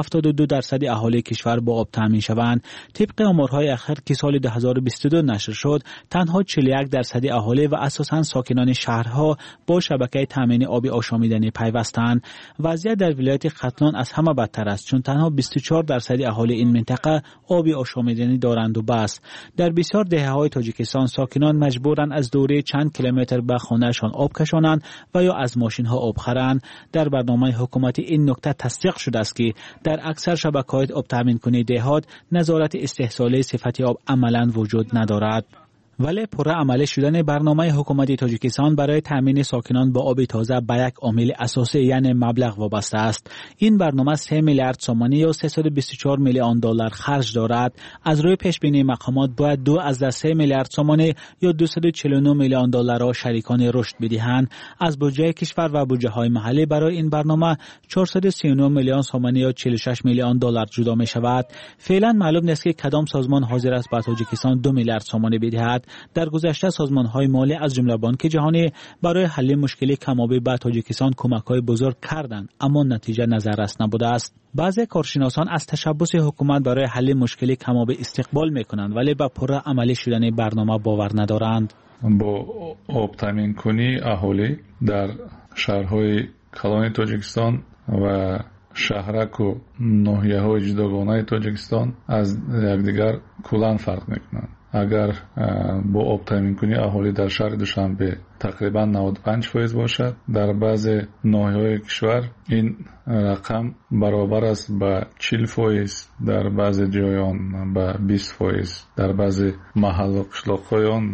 72% اهالی کشور با آب تامین شوند. طبق آمارهای اخیر که سال 2022 نشر شد، تنها 41% اهالی و اساساً ساکنان شهرها با شبکه تامین آبی آشامیدنی پیوستند. وضعیت در ولایت ختلان از همه بدتر است، چون تنها 24% اهالی این منطقه آبی آشامیدنی دارند و بس. در بسیار دهه‌های تاجیکستان ساکنان مجبورند از دوره چند کیلومتر به خانه‌شان آب کشانند و یا از ماشین‌ها آب خرند. در برنامه حکومتی این نکته تصدیق شده است که در اکثر شبکه‌های آب تامین کننده دهات نظارت استحصال صفت آب عملاً وجود ندارد. ولی پره عملی شدن برنامه حکومت تاجیکستان برای تامین ساکنان با آب تازه به یک عامل اساسی یعنی مبلغ وابسته است. این برنامه 3 میلیارد سومانی یا 324 میلیون دلار خرج دارد. از روی پیش بینی مقامات باید 2 از 3 میلیارد سومانی یا 249 میلیون دلار را شریکان رشد بدهند. از بودجه کشور و بودجه های محلی برای این برنامه 439 میلیون سومانی یا 46 میلیون دلار جدا می شود. فعلا معلوم نیست که کدام سازمان حاضر است به تاجیکستان 2 میلیارد سومانی بدهد. در گذشته سازمان‌های مالی از جمله بانک جهانی برای حل مشکل کم‌آبی به تاجیکستان کمک‌های بزرگ کردند، اما نتیجه نظررس نبوده است. بعضی کارشناسان از تشبث حکومت برای حل مشکل کم‌آبی استقبال می‌کنند، ولی به پره عملی شدن برنامه باور ندارند. با آب تامین کنی اهالی در شهرهای کلان تاجیکستان و شهرک و ناحیه‌های جداگانه تاجیکستان از یکدیگر کلاً فرق می‌کنند. اگر با آب تامین کنی اهالی در شهر دوشنبه تقریبا 95% باشد، در بعض ناحیه‌های کشور این رقم برابر است با 40%، در بعض جایان با 20%، در بعض محل و قشلاق‌های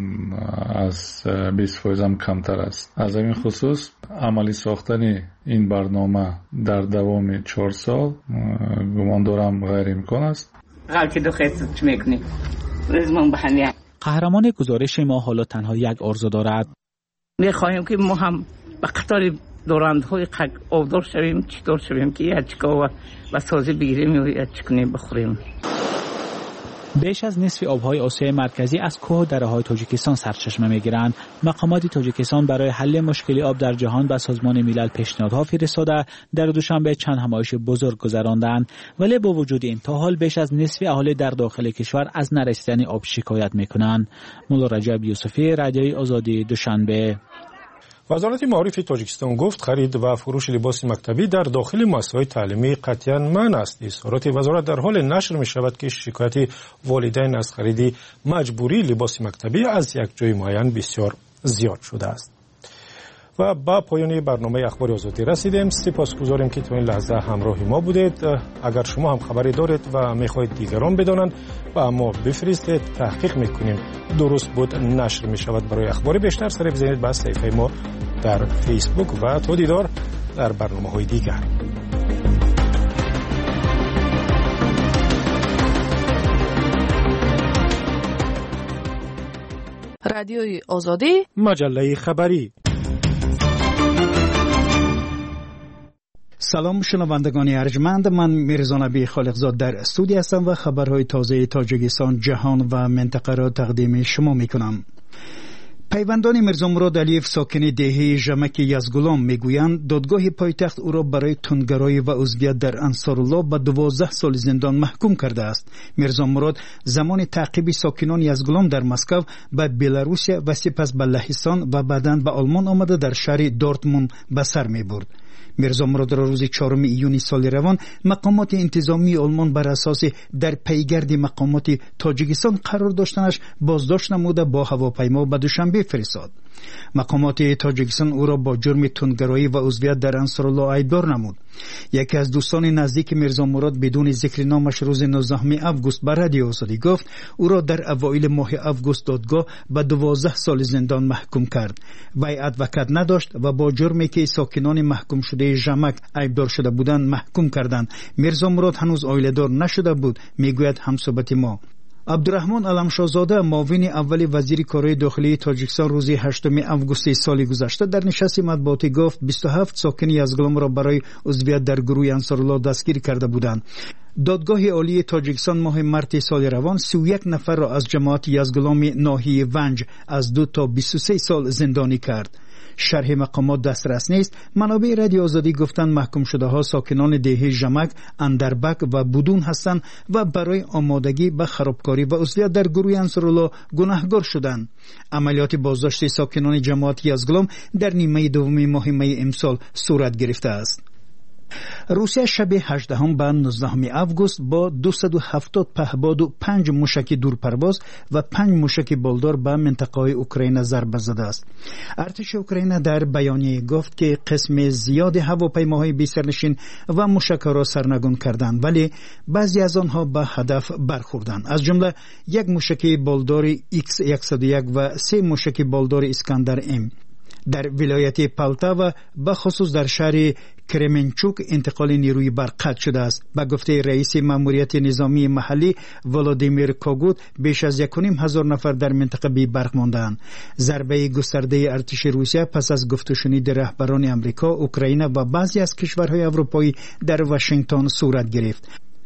از 20% هم کمتر است. از همین خصوص عملی ساختن این برنامه در دوام 4 سال گمان دارم غیر امکان است. غلطی دو خیست میکنی قهرمان گزارش ما حالا تنها یک آرزو دارد. میخواهیم که ما هم به قطار دورندهای آبدار شویم، چطور شویم که یا چکا و سازی بگیریم یا چکنیم بخوریم. بیش از نصف آبهای آسیای مرکزی از کوه و دره‌های تاجیکستان سرچشمه می‌گیرند. مقامات تاجیکستان برای حل مشکل آب در جهان به سازمان ملل پیشنهادها فرستاده در دوشنبه چند همایش بزرگ گذراندند، ولی با وجود این تا حال بیش از نصف اهالی در داخل کشور از نرسیدن آب شکایت می‌کنند. مولا رجب یوسفی، رادیوی آزادی، دوشنبه. وزارت معارف تاجیکستان گفت خرید و فروش لباس مکتبی در داخل مؤسسه‌های تعلیمی قطعاً منع است. اظهارات وزارت در حال نشر می شود که شکایت والدین از خرید مجبوری لباس مکتبی از یک جای معین بسیار زیاد شده است. و با پایان برنامه اخبار آزادی رسیدیم. سپاسگزاریم که تا این لحظه همراه ما بودید. اگر شما هم خبری دارید و میخواهید دیگران بدانند با ما بفرستید، تحقیق میکنیم درست بود نشر میشود. برای اخبار بیشتر سر بزنید به صفحه ما در فیسبوک و تا دیدار در برنامه‌های دیگر. رادیوی آزادی، مجله خبری. سلام شنوندگان ارجمند، من میرزا نبی خالقزاد در استودیو هستم و خبرهای تازه تاجیکستان، جهان و منطقه را تقدیم شما میکنم. پیوندان میرزا مراد علیف ساکن دهه ژمک یزگلام میگویند دادگاه پایتخت او را برای تندگرایی و عضویت در انصارالله به 12 سال زندان محکوم کرده است. میرزا مراد زمان تعقیب ساکنان یزگلام در مسکو به بلاروسیا و سپس به لهستان و بعداً به آلمان آمده در شهر دورتموند به سر میبرد. میرزا مراد را روز 4 ایون سال روان مقامات انتظامی آلمان بر اساس در پیگرد مقامات تاجیکستان قرار داشتنش بازداشت نموده با هواپیما به دوشنبه فرستاد. مقامات تاجیکستان او را با جرم تندگرایی و عضویت در انصارالله ایبدار نمود. یکی از دوستان نزدیک میرزا مراد بدون ذکر نامش روز 19 آگوست به رادیو آزادی گفت او را در اوایل ماه آگوست دادگاه به 12 سال زندان محکوم کرد. وی ادوکات نداشت و با جرمی که ساکنان محکوم شده ژمک ایبدار شده بودند محکوم کردند. میرزا مراد هنوز عائله‌دار نشده بود، میگوید همصحبت ما. عبدالرحمن علمشاهزاده معاون اول وزیر کارهای داخلی تاجیکستان روز 8 آگوست سال گذشته در نشست مطبوعاتی گفت 27 ساکن یزگلام را برای عضویت در گروه انصارالله دستگیر کرده بودند. دادگاه عالی تاجیکستان ماه مارس سال روان 31 نفر را از جماعت یزگلام ناحیه ونج از 2 تا 23 سال زندانی کرد. شرح مقامات دسترس نیست. منابع رادیو آزادی گفتند محکوم شده ها ساکنان دهه ژمک، اندربک و بودون هستند و برای آمادگی به خرابکاری و عضویت در گروه انصارالله گناهکار شدند. عملیات بازداشت ساکنان جماعت یزگلام در نیمه دوم ماه می امسال صورت گرفته است. روسیه شب 18 به 19 آگوست با 270 پهپاد و 5 موشک دورپرواز و 5 موشک بالدار به منطقه اوکراین ضربه زده است. ارتش اوکراین در بیانیه گفت که قسم زیاد هواپیماهای بی سرنشین و موشک را سرنگون کردند، ولی بعضی از آنها به هدف برخوردند، از جمله یک موشک بالدار X-101 و 3 موشک بالدار اسکندر ام. در ولایت پالتاوا به خصوص در شهر کرمنچوک انتقال نیروی برق قطع شده است. به گفته رئیس ماموریت نظامی محلی ولادیمیر کوگوت بیش از 1,500 نفر در منطقه بی برق ماندند. ضربه گسترده ارتش روسیه پس از گفت و شنید رهبران امریکا، اوکراین و بعضی از کشورهای اروپایی در واشنگتن صورت گرفت.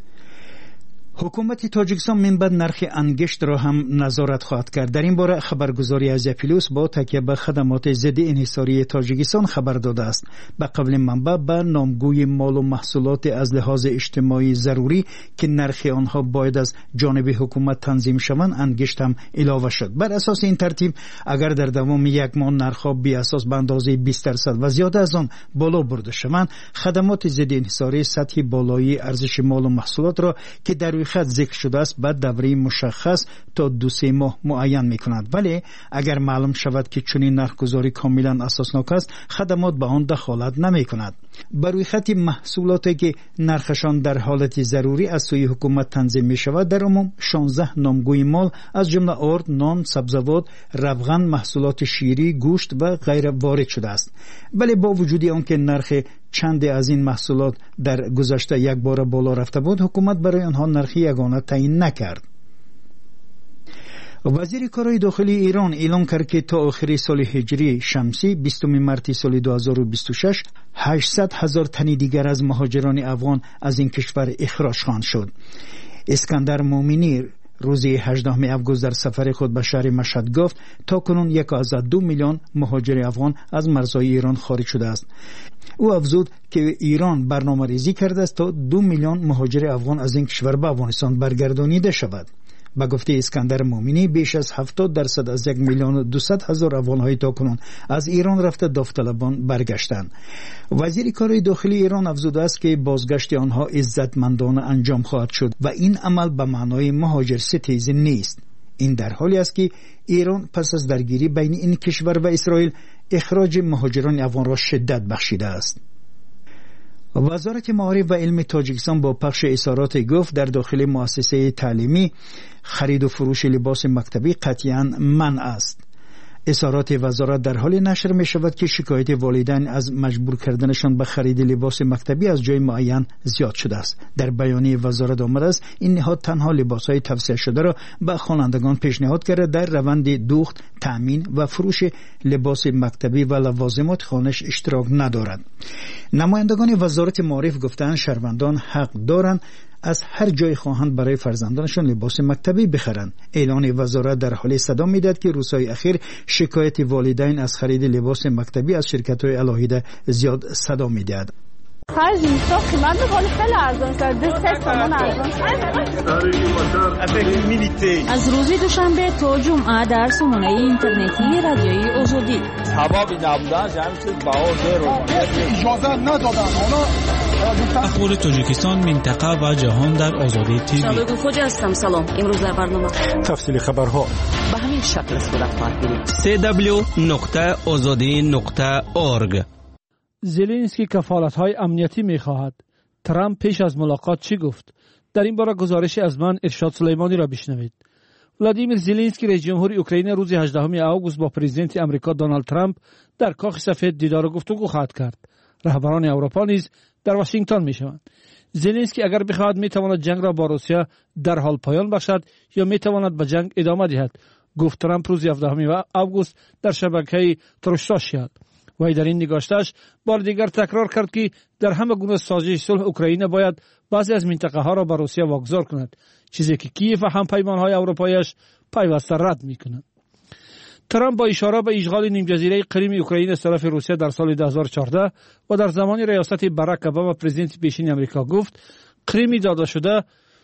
حکومت تاجیکستان من بعد نرخ انگشت را هم نظارت خواهد کرد. در این باره خبرگزاری از پلوس با تکیه به خدمات ضد انحصاری تاجیکستان خبر داده است. به قول منبع به نامگوی مال و محصولات از لحاظ اجتماعی ضروری که نرخ آنها باید از جانب حکومت تنظیم شوند انگشت هم اضافه شد. بر اساس این ترتیب اگر در دوام یک ماه نرخ‌ها بی اساس به اندازه 20% و زیاده از آن بالا برده شوند، خدمات ضد انحصاری سطح بالایی ارزش مال و محصولات را که در خط ذکر شده است بعد دوره مشخص تا 2-3 ماه معین می کند. ولی اگر معلوم شود که چنین نرخ‌گذاری کاملا اساسناک است، خدمات به آن دخالت نمی کند. بر روی خط محصولاتی که نرخشان در حالت ضروری از سوی حکومت تنظیم می شود در عموم 16 نامگوی مال از جمله آرد، نان، سبزیجات، روغن، محصولات شیری، گوشت و غیره وارد شده است. ولی با وجود آنکه نرخ چند از این محصولات در گذشته یک بار بالا رفته بود، حکومت برای آنها نرخ یگانه تعیین نکرد. وزیر کارهای داخلی ایران اعلام کرد که تا آخر سال هجری شمسی 20 مارس سال 2026 800,000 تن دیگر از مهاجران افغان از این کشور اخراج خواهند شد. اسکندر مومنی روز 18 آگوست در سفر خود به شهر مشهد گفت تا کنون 1.2 میلیون مهاجر افغان از مرزهای ایران خارج شده است. او افزود که ایران برنامه ریزی کرده است تا 2 میلیون مهاجر افغان از این کشور به افغانستان برگردانیده شود. به گفته اسکندر مومنی بیش از 70% از 1,200,000 افغان‌های تاکنون از ایران رفته داوطلبان برگشتند. وزیر کارهای داخلی ایران افزوده است که بازگشت آنها عزتمندانه انجام خواهد شد و این عمل به معنای مهاجر ستیزی نیست. این در حالی است که ایران پس از درگیری بین این کشور و اسرائیل اخراج مهاجران افغان را شدت بخشیده است. وزارت معارف و علم تاجیکستان با پخش اظهارات گفت در داخل مؤسسه تعلیمی خرید و فروش لباس مکتبی قطعاً منع است. اظهارات وزارت در حال نشر می شود که شکایت والدین از مجبور کردنشان به خرید لباس مکتبی از جای معین زیاد شده است. در بیانیه وزارت آمده است این نهاد تنها لباسهای توصیه شده را به خوانندگان پیشنهاد کرده در روند دوخت، تأمین و فروش لباس مکتبی و لوازمات خانش اشتراک ندارد. نمایندگان وزارت معارف گفتند شهروندان حق دارند از هر جای خواهند برای فرزندانشان لباس مکتبی بخرند. اعلان وزارت در حال صدا میداد که روزهای اخیر شکایت والدین از خرید لباس مکتبی از شرکت‌های علاهیده زیاد صدا میدهد. هر جنسا قیمت بخوری خیلی ارزان شد. 3 تومان ارزان شد. از روز دوشنبه تا جمعه در سامانه اینترنتی رادیوی آزادی ثوابی نبودن جمعیت باور رو اجازه ندادن. اخبار تاجیکستان، منطقه و جهان در آزادی تیوی. شبکه خوجی هستم. سلام. امروز در برنامه تفصیل خبرها به همین شکل صورت خواهد گرفت. www.azadi.org. زلنسکی کفالت‌های امنیتی می‌خواهد. ترامپ پیش از ملاقات چی گفت؟ در این باره گزارشی از من ارشاد سلیمانی را بشنوید. ولادیمیر زلنسکی رئیس جمهور اوکراین روز 18 آگوست با پرزیدنت آمریکا دونالد ترامپ در کاخ سفید دیدار و گفتگو خواهد کرد. رهبران اروپا نیز در واشنگتن می‌شوند. زلنسکی اگر بخواهد می‌تواند جنگ را با روسیه در حال پایان بخشد یا می‌تواند به جنگ ادامه دهد، گفت ترامپ روز 17 آگوست در شبکه تروسوشیال. وی در این نگاشتش بار دیگر تکرار کرد که در همه گونه سازش صلح اوکراین باید بعضی از منطقه ها را به روسیه واگذار کند، چیزی که کیف و همپیمان‌های اروپایی‌اش پیوسته رد می‌کنند. ترامپ با اشاره به اشغال نیم جزیره کریم اوکراین از طرف روسیه در سال 2014 و در زمان ریاست باراک اوباما پرزیدنت پیشین آمریکا گفت کریم داده شده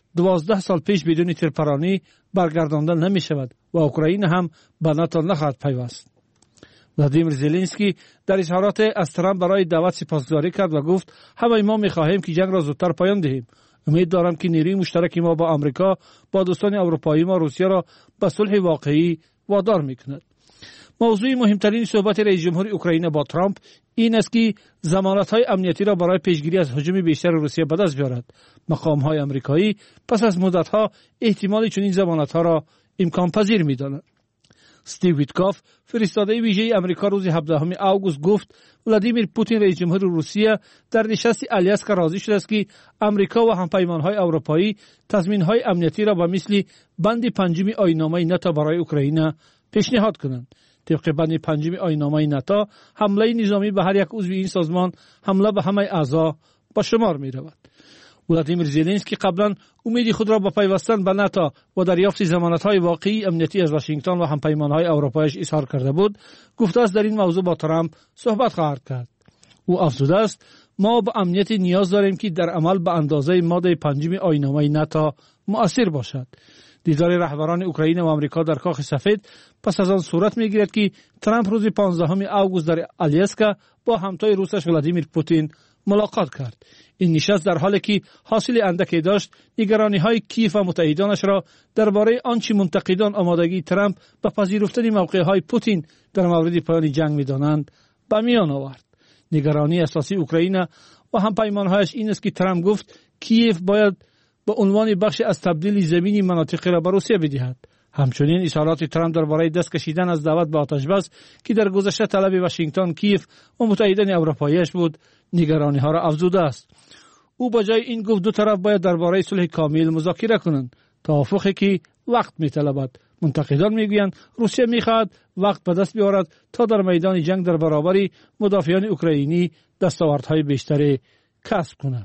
12 سال پیش بدون تیرپرانی برگردانده نمی‌شود و اوکراین هم به ناتو نخواهد پیوست. ولادیمیر زلنسکی در اظهارات از ترامپ برای دعوت سپاسگزاری کرد و گفت همه ما می‌خواهیم که جنگ را زودتر پایان دهیم. امید دارم که نیروی مشترک ما با آمریکا با دوستان اروپایی ما روسیه را به صلح واقعی وادار می‌کند. موضوع مهمترین صحبت رئیس جمهور اوکراین با ترامپ این است که ضمانت‌های امنیتی را برای پیشگیری از هجوم بیشتر روسیه به دست بیارد. مقام‌های آمریکایی پس از مدت‌ها احتمال چنین ضمانت‌ها را امکان پذیر می‌دانند. استیو ویتکاف فرستاده ویژه آمریکا روز 17 آگوست گفت ولادیمیر پوتین رئیس جمهور روسیه در نشست آلیاسکا راضی شده است که آمریکا و همپیمان‌های اروپایی تضمین‌های امنیتی را به مثل بند 5 آیین‌نامه ناتو برای اوکراین پیشنهاد کنند. طبق بند 5 آیین‌نامه ناتو حمله نظامی به هر یک عضو این سازمان حمله به همه اعضا به شمار می‌رود. ولادیمیر زلنسکی قبلا امید خود را با پیوستن به ناتو و دریافت ضمانت‌های واقعی امنیتی از واشنگتن و همپیمان‌های اروپاییش اظهار کرده بود. گفته است در این موضوع با ترامپ صحبت خواهد کرد. او افزوده است ما به امنیت نیاز داریم که در عمل به اندازه ماده 5 آیین‌نامه ناتو مؤثر باشد. دیدار رهبران اوکراین و آمریکا در کاخ سفید پس از آن صورت می‌گیرد که ترامپ روز 15 آگوست در آلیاسکا با همتای روسش ولادیمیر پوتین ملاقات کرد. این نشست در حالی که حاصل اندکی داشت نگرانی‌های کیف و متحدانش را درباره آنچه منتقدان آمادگی ترامپ به پذیرفتن موقع‌های پوتین در مورد پایان جنگ می‌دانند به میان آورد. نگرانی اساسی اوکراین و همپیمان‌هایش این است که ترامپ گفت کیف باید به عنوان بخش از تبدیل زمینی مناطق را به روسیه بدهد. همچنین اظهارات ترامپ درباره دست کشیدن از دعوت به آتش‌بس که در گذشته طلب واشنگتن، کیف و متحدان اروپاییش بود، نگرانی‌ها را افزوده است. او با جای این گفت دو طرف باید درباره صلح کامل مذاکره کنند، توافقی که وقت می‌طلبد. منتقدان میگویند روسیه می‌خواهد وقت به دست بیاورد تا در میدان جنگ در برابر مدافعان اوکراینی دستاوردهای بیشتری کسب کند.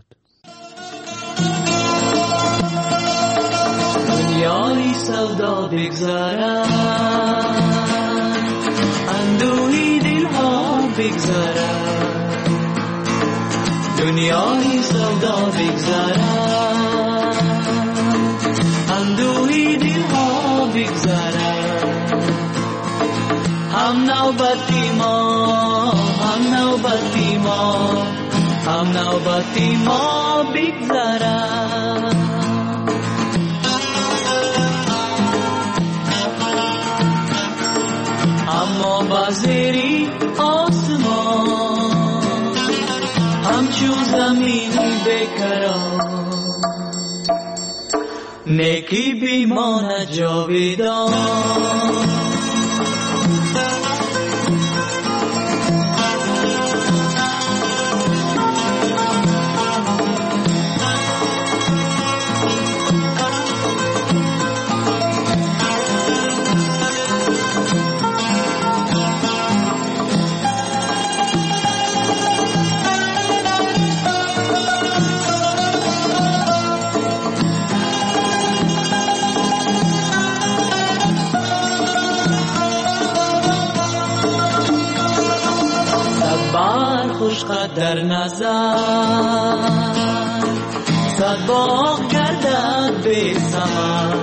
دنیای سودا بگذارد، اندوهی دلها بگذارد، دنیای سودا بگذارد، اندوهی دلها بگذارد. هم نوبتی ما، هم نوبتی ما، هم نوبتی ما بگذارد. اما بازری آسمان همچون زمینی بکران، نیکی بیماند جاویدان. خوش قدر نظر صد باغ گردد به ثمر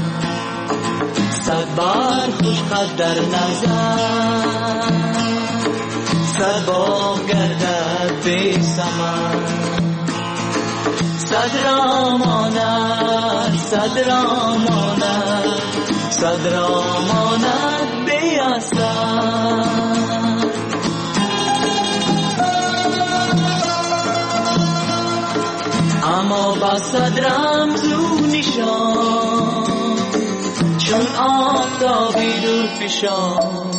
صد بار خوش قدر نظر صد باغ گردد به ثمر صد را ماند صد را ماند صد را ماند به اثر اما با صد رمز و نشان چون آفتابی دور فشان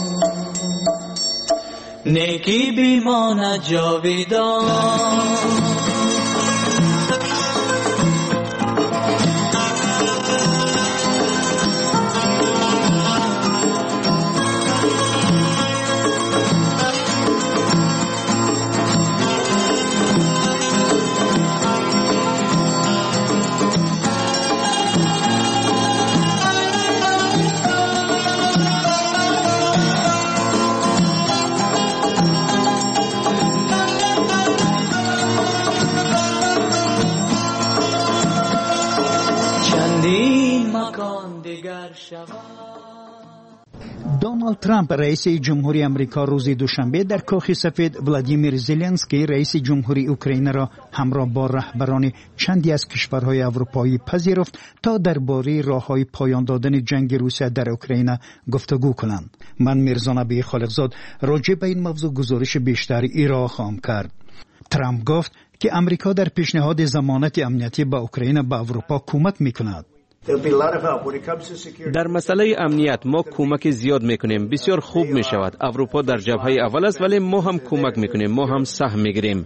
نیکی بیماند جاویدان دونالد ترامپ رئیس جمهوری امریکا روز دوشنبه در کاخ سفید ولادیمیر زلنسکی رئیس جمهوری اوکراین را همراه با رهبران چندی از کشورهای اروپایی پذیرفت تا درباره راههای پایان دادن جنگ روسیه در اوکراین گفتگو کنند. من میرزا نبی خالقزاد راجع به این موضوع گزارش بیشتری ارائه خواهم کرد. ترامپ گفت که امریکا در پیشنهاد ضمانت امنیتی به اوکراین به اروپا کمک میکند. در مسئله امنیت ما کمک زیاد میکنیم. بسیار خوب میشود. اروپا در جبهه اول است ولی ما هم کمک میکنیم. ما هم سهم میگیریم.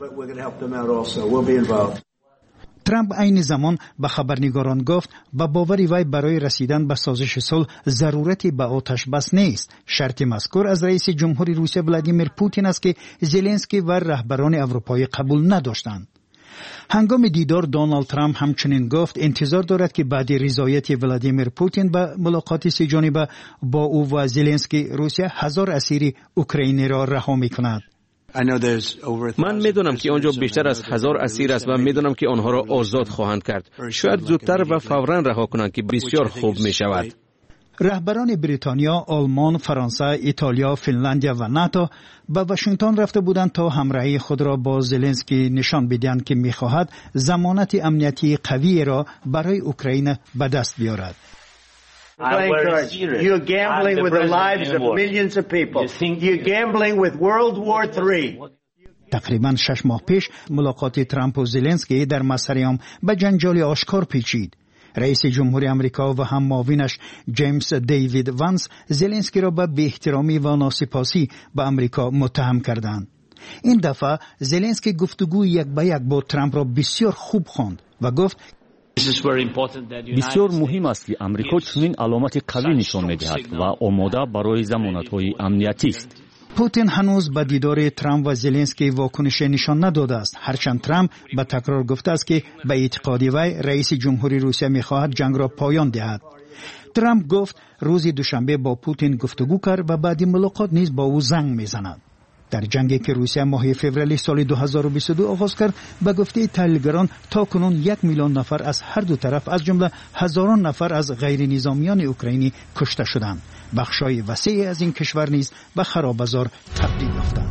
ترامپ عین زمان به خبرنگاران گفت با باوری وی برای رسیدن به سازش صلح ضرورتی به آتش بس نیست. شرط مذکور از رئیس جمهوری روسیه ولادیمیر پوتین است که زلنسکی و رهبران اروپایی قبول نداشتند. هنگام دیدار دونالد ترامپ همچنین گفت انتظار دارد که بعد رضایت ولادیمیر پوتین به ملاقات سه جانبه با او و زلنسکی روسیه 1000 اسیر اوکراینی را رها می‌کند. من میدونم که آنجا بیشتر از 1000 اسیر است و میدونم که آنها را آزاد خواهند کرد. شاید زودتر و فوراً رها کنند که بسیار خوب میشود. رهبران بریتانیا، آلمان، فرانسه، ایتالیا، فنلاندیا و ناتو به واشنگتن رفته بودند تا همراهی خود را با زلنسکی نشان بدهند که می‌خواهد ضمانت امنیتی قوی را برای اوکراین به دست بیارد. You're gambling with the lives of millions of people. You're gambling with World War III. تقریباً 6 ماه پیش ملاقات ترامپ و زلنسکی در مسریام به جنجال آشکار پیچید. رئیس جمهوری امریکا و هم معاونش جیمز دیوید وانس زلنسکی را به بی‌احترامی و ناسپاسی به امریکا متهم کردند. این دفعه زلنسکی گفتگوی یک به یک با ترامپ را بسیار خوب خواند و گفت بسیار مهم است که امریکا چنین علامت قوی نشان می‌دهد و آماده برای ضمانت‌های امنیتی است. پوتین هنوز به دیدار ترامپ و زلنسکی واکنش نشان نداده است. هرچند ترامپ به تکرار گفته است که به اعتقاد وی رئیس جمهوری روسیه می‌خواهد جنگ را پایان دهد. ترامپ گفت روز دوشنبه با پوتین گفتگو کرد و بعد ملاقات نیز با او زنگ می‌زند. در جنگی که روسیه ماه فوریه سال 2022 آغاز کرد به گفته تحلیلگران تاکنون 1 میلیون نفر از هر دو طرف از جمله هزاران نفر از غیر نظامیان اوکراینی کشته شدند. بخشای وسیعی از این کشور نیز به خرابه‌زار تبدیل یافتند.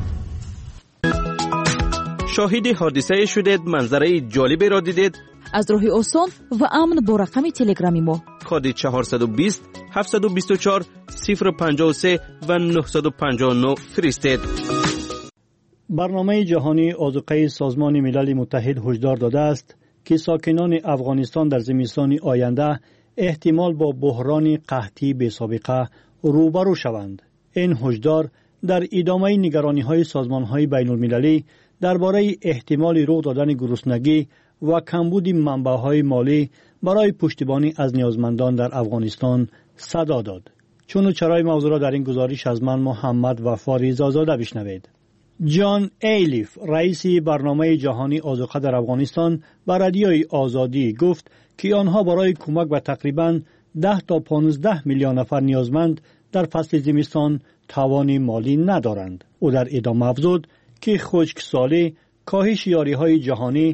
شاهد حادثه شدید، منظره جالبی را دیدید؟ از راه آسان و امن با رقم تلگرامی ما کد 420 724 053 و 959 فرستید. برنامه جهانی آذوقه سازمان ملل متحد هشدار داده است که ساکنان افغانستان در زمستان آینده احتمال با بحران قحطی بی‌سابقه روبرو شوند. این هشدار در ادامه نگرانی‌های سازمان‌های بین‌المللی درباره احتمال رخ دادن گرسنگی و کمبود منبع‌های مالی برای پشتیبانی از نیازمندان در افغانستان صدا داد. چون و چرای موضوع را در این گزارش از من محمد وفا ریزازاده بشنوید. جان ایلیف رئیس برنامه جهانی آذوقه در افغانستان به رادیوی آزادی گفت که آنها برای کمک به تقریباً 10 تا 15 میلیون نفر نیازمند در فصل زمستان توان مالی ندارند. او در ادامه افزود که خشکسالی، کاهش یاری‌های جهانی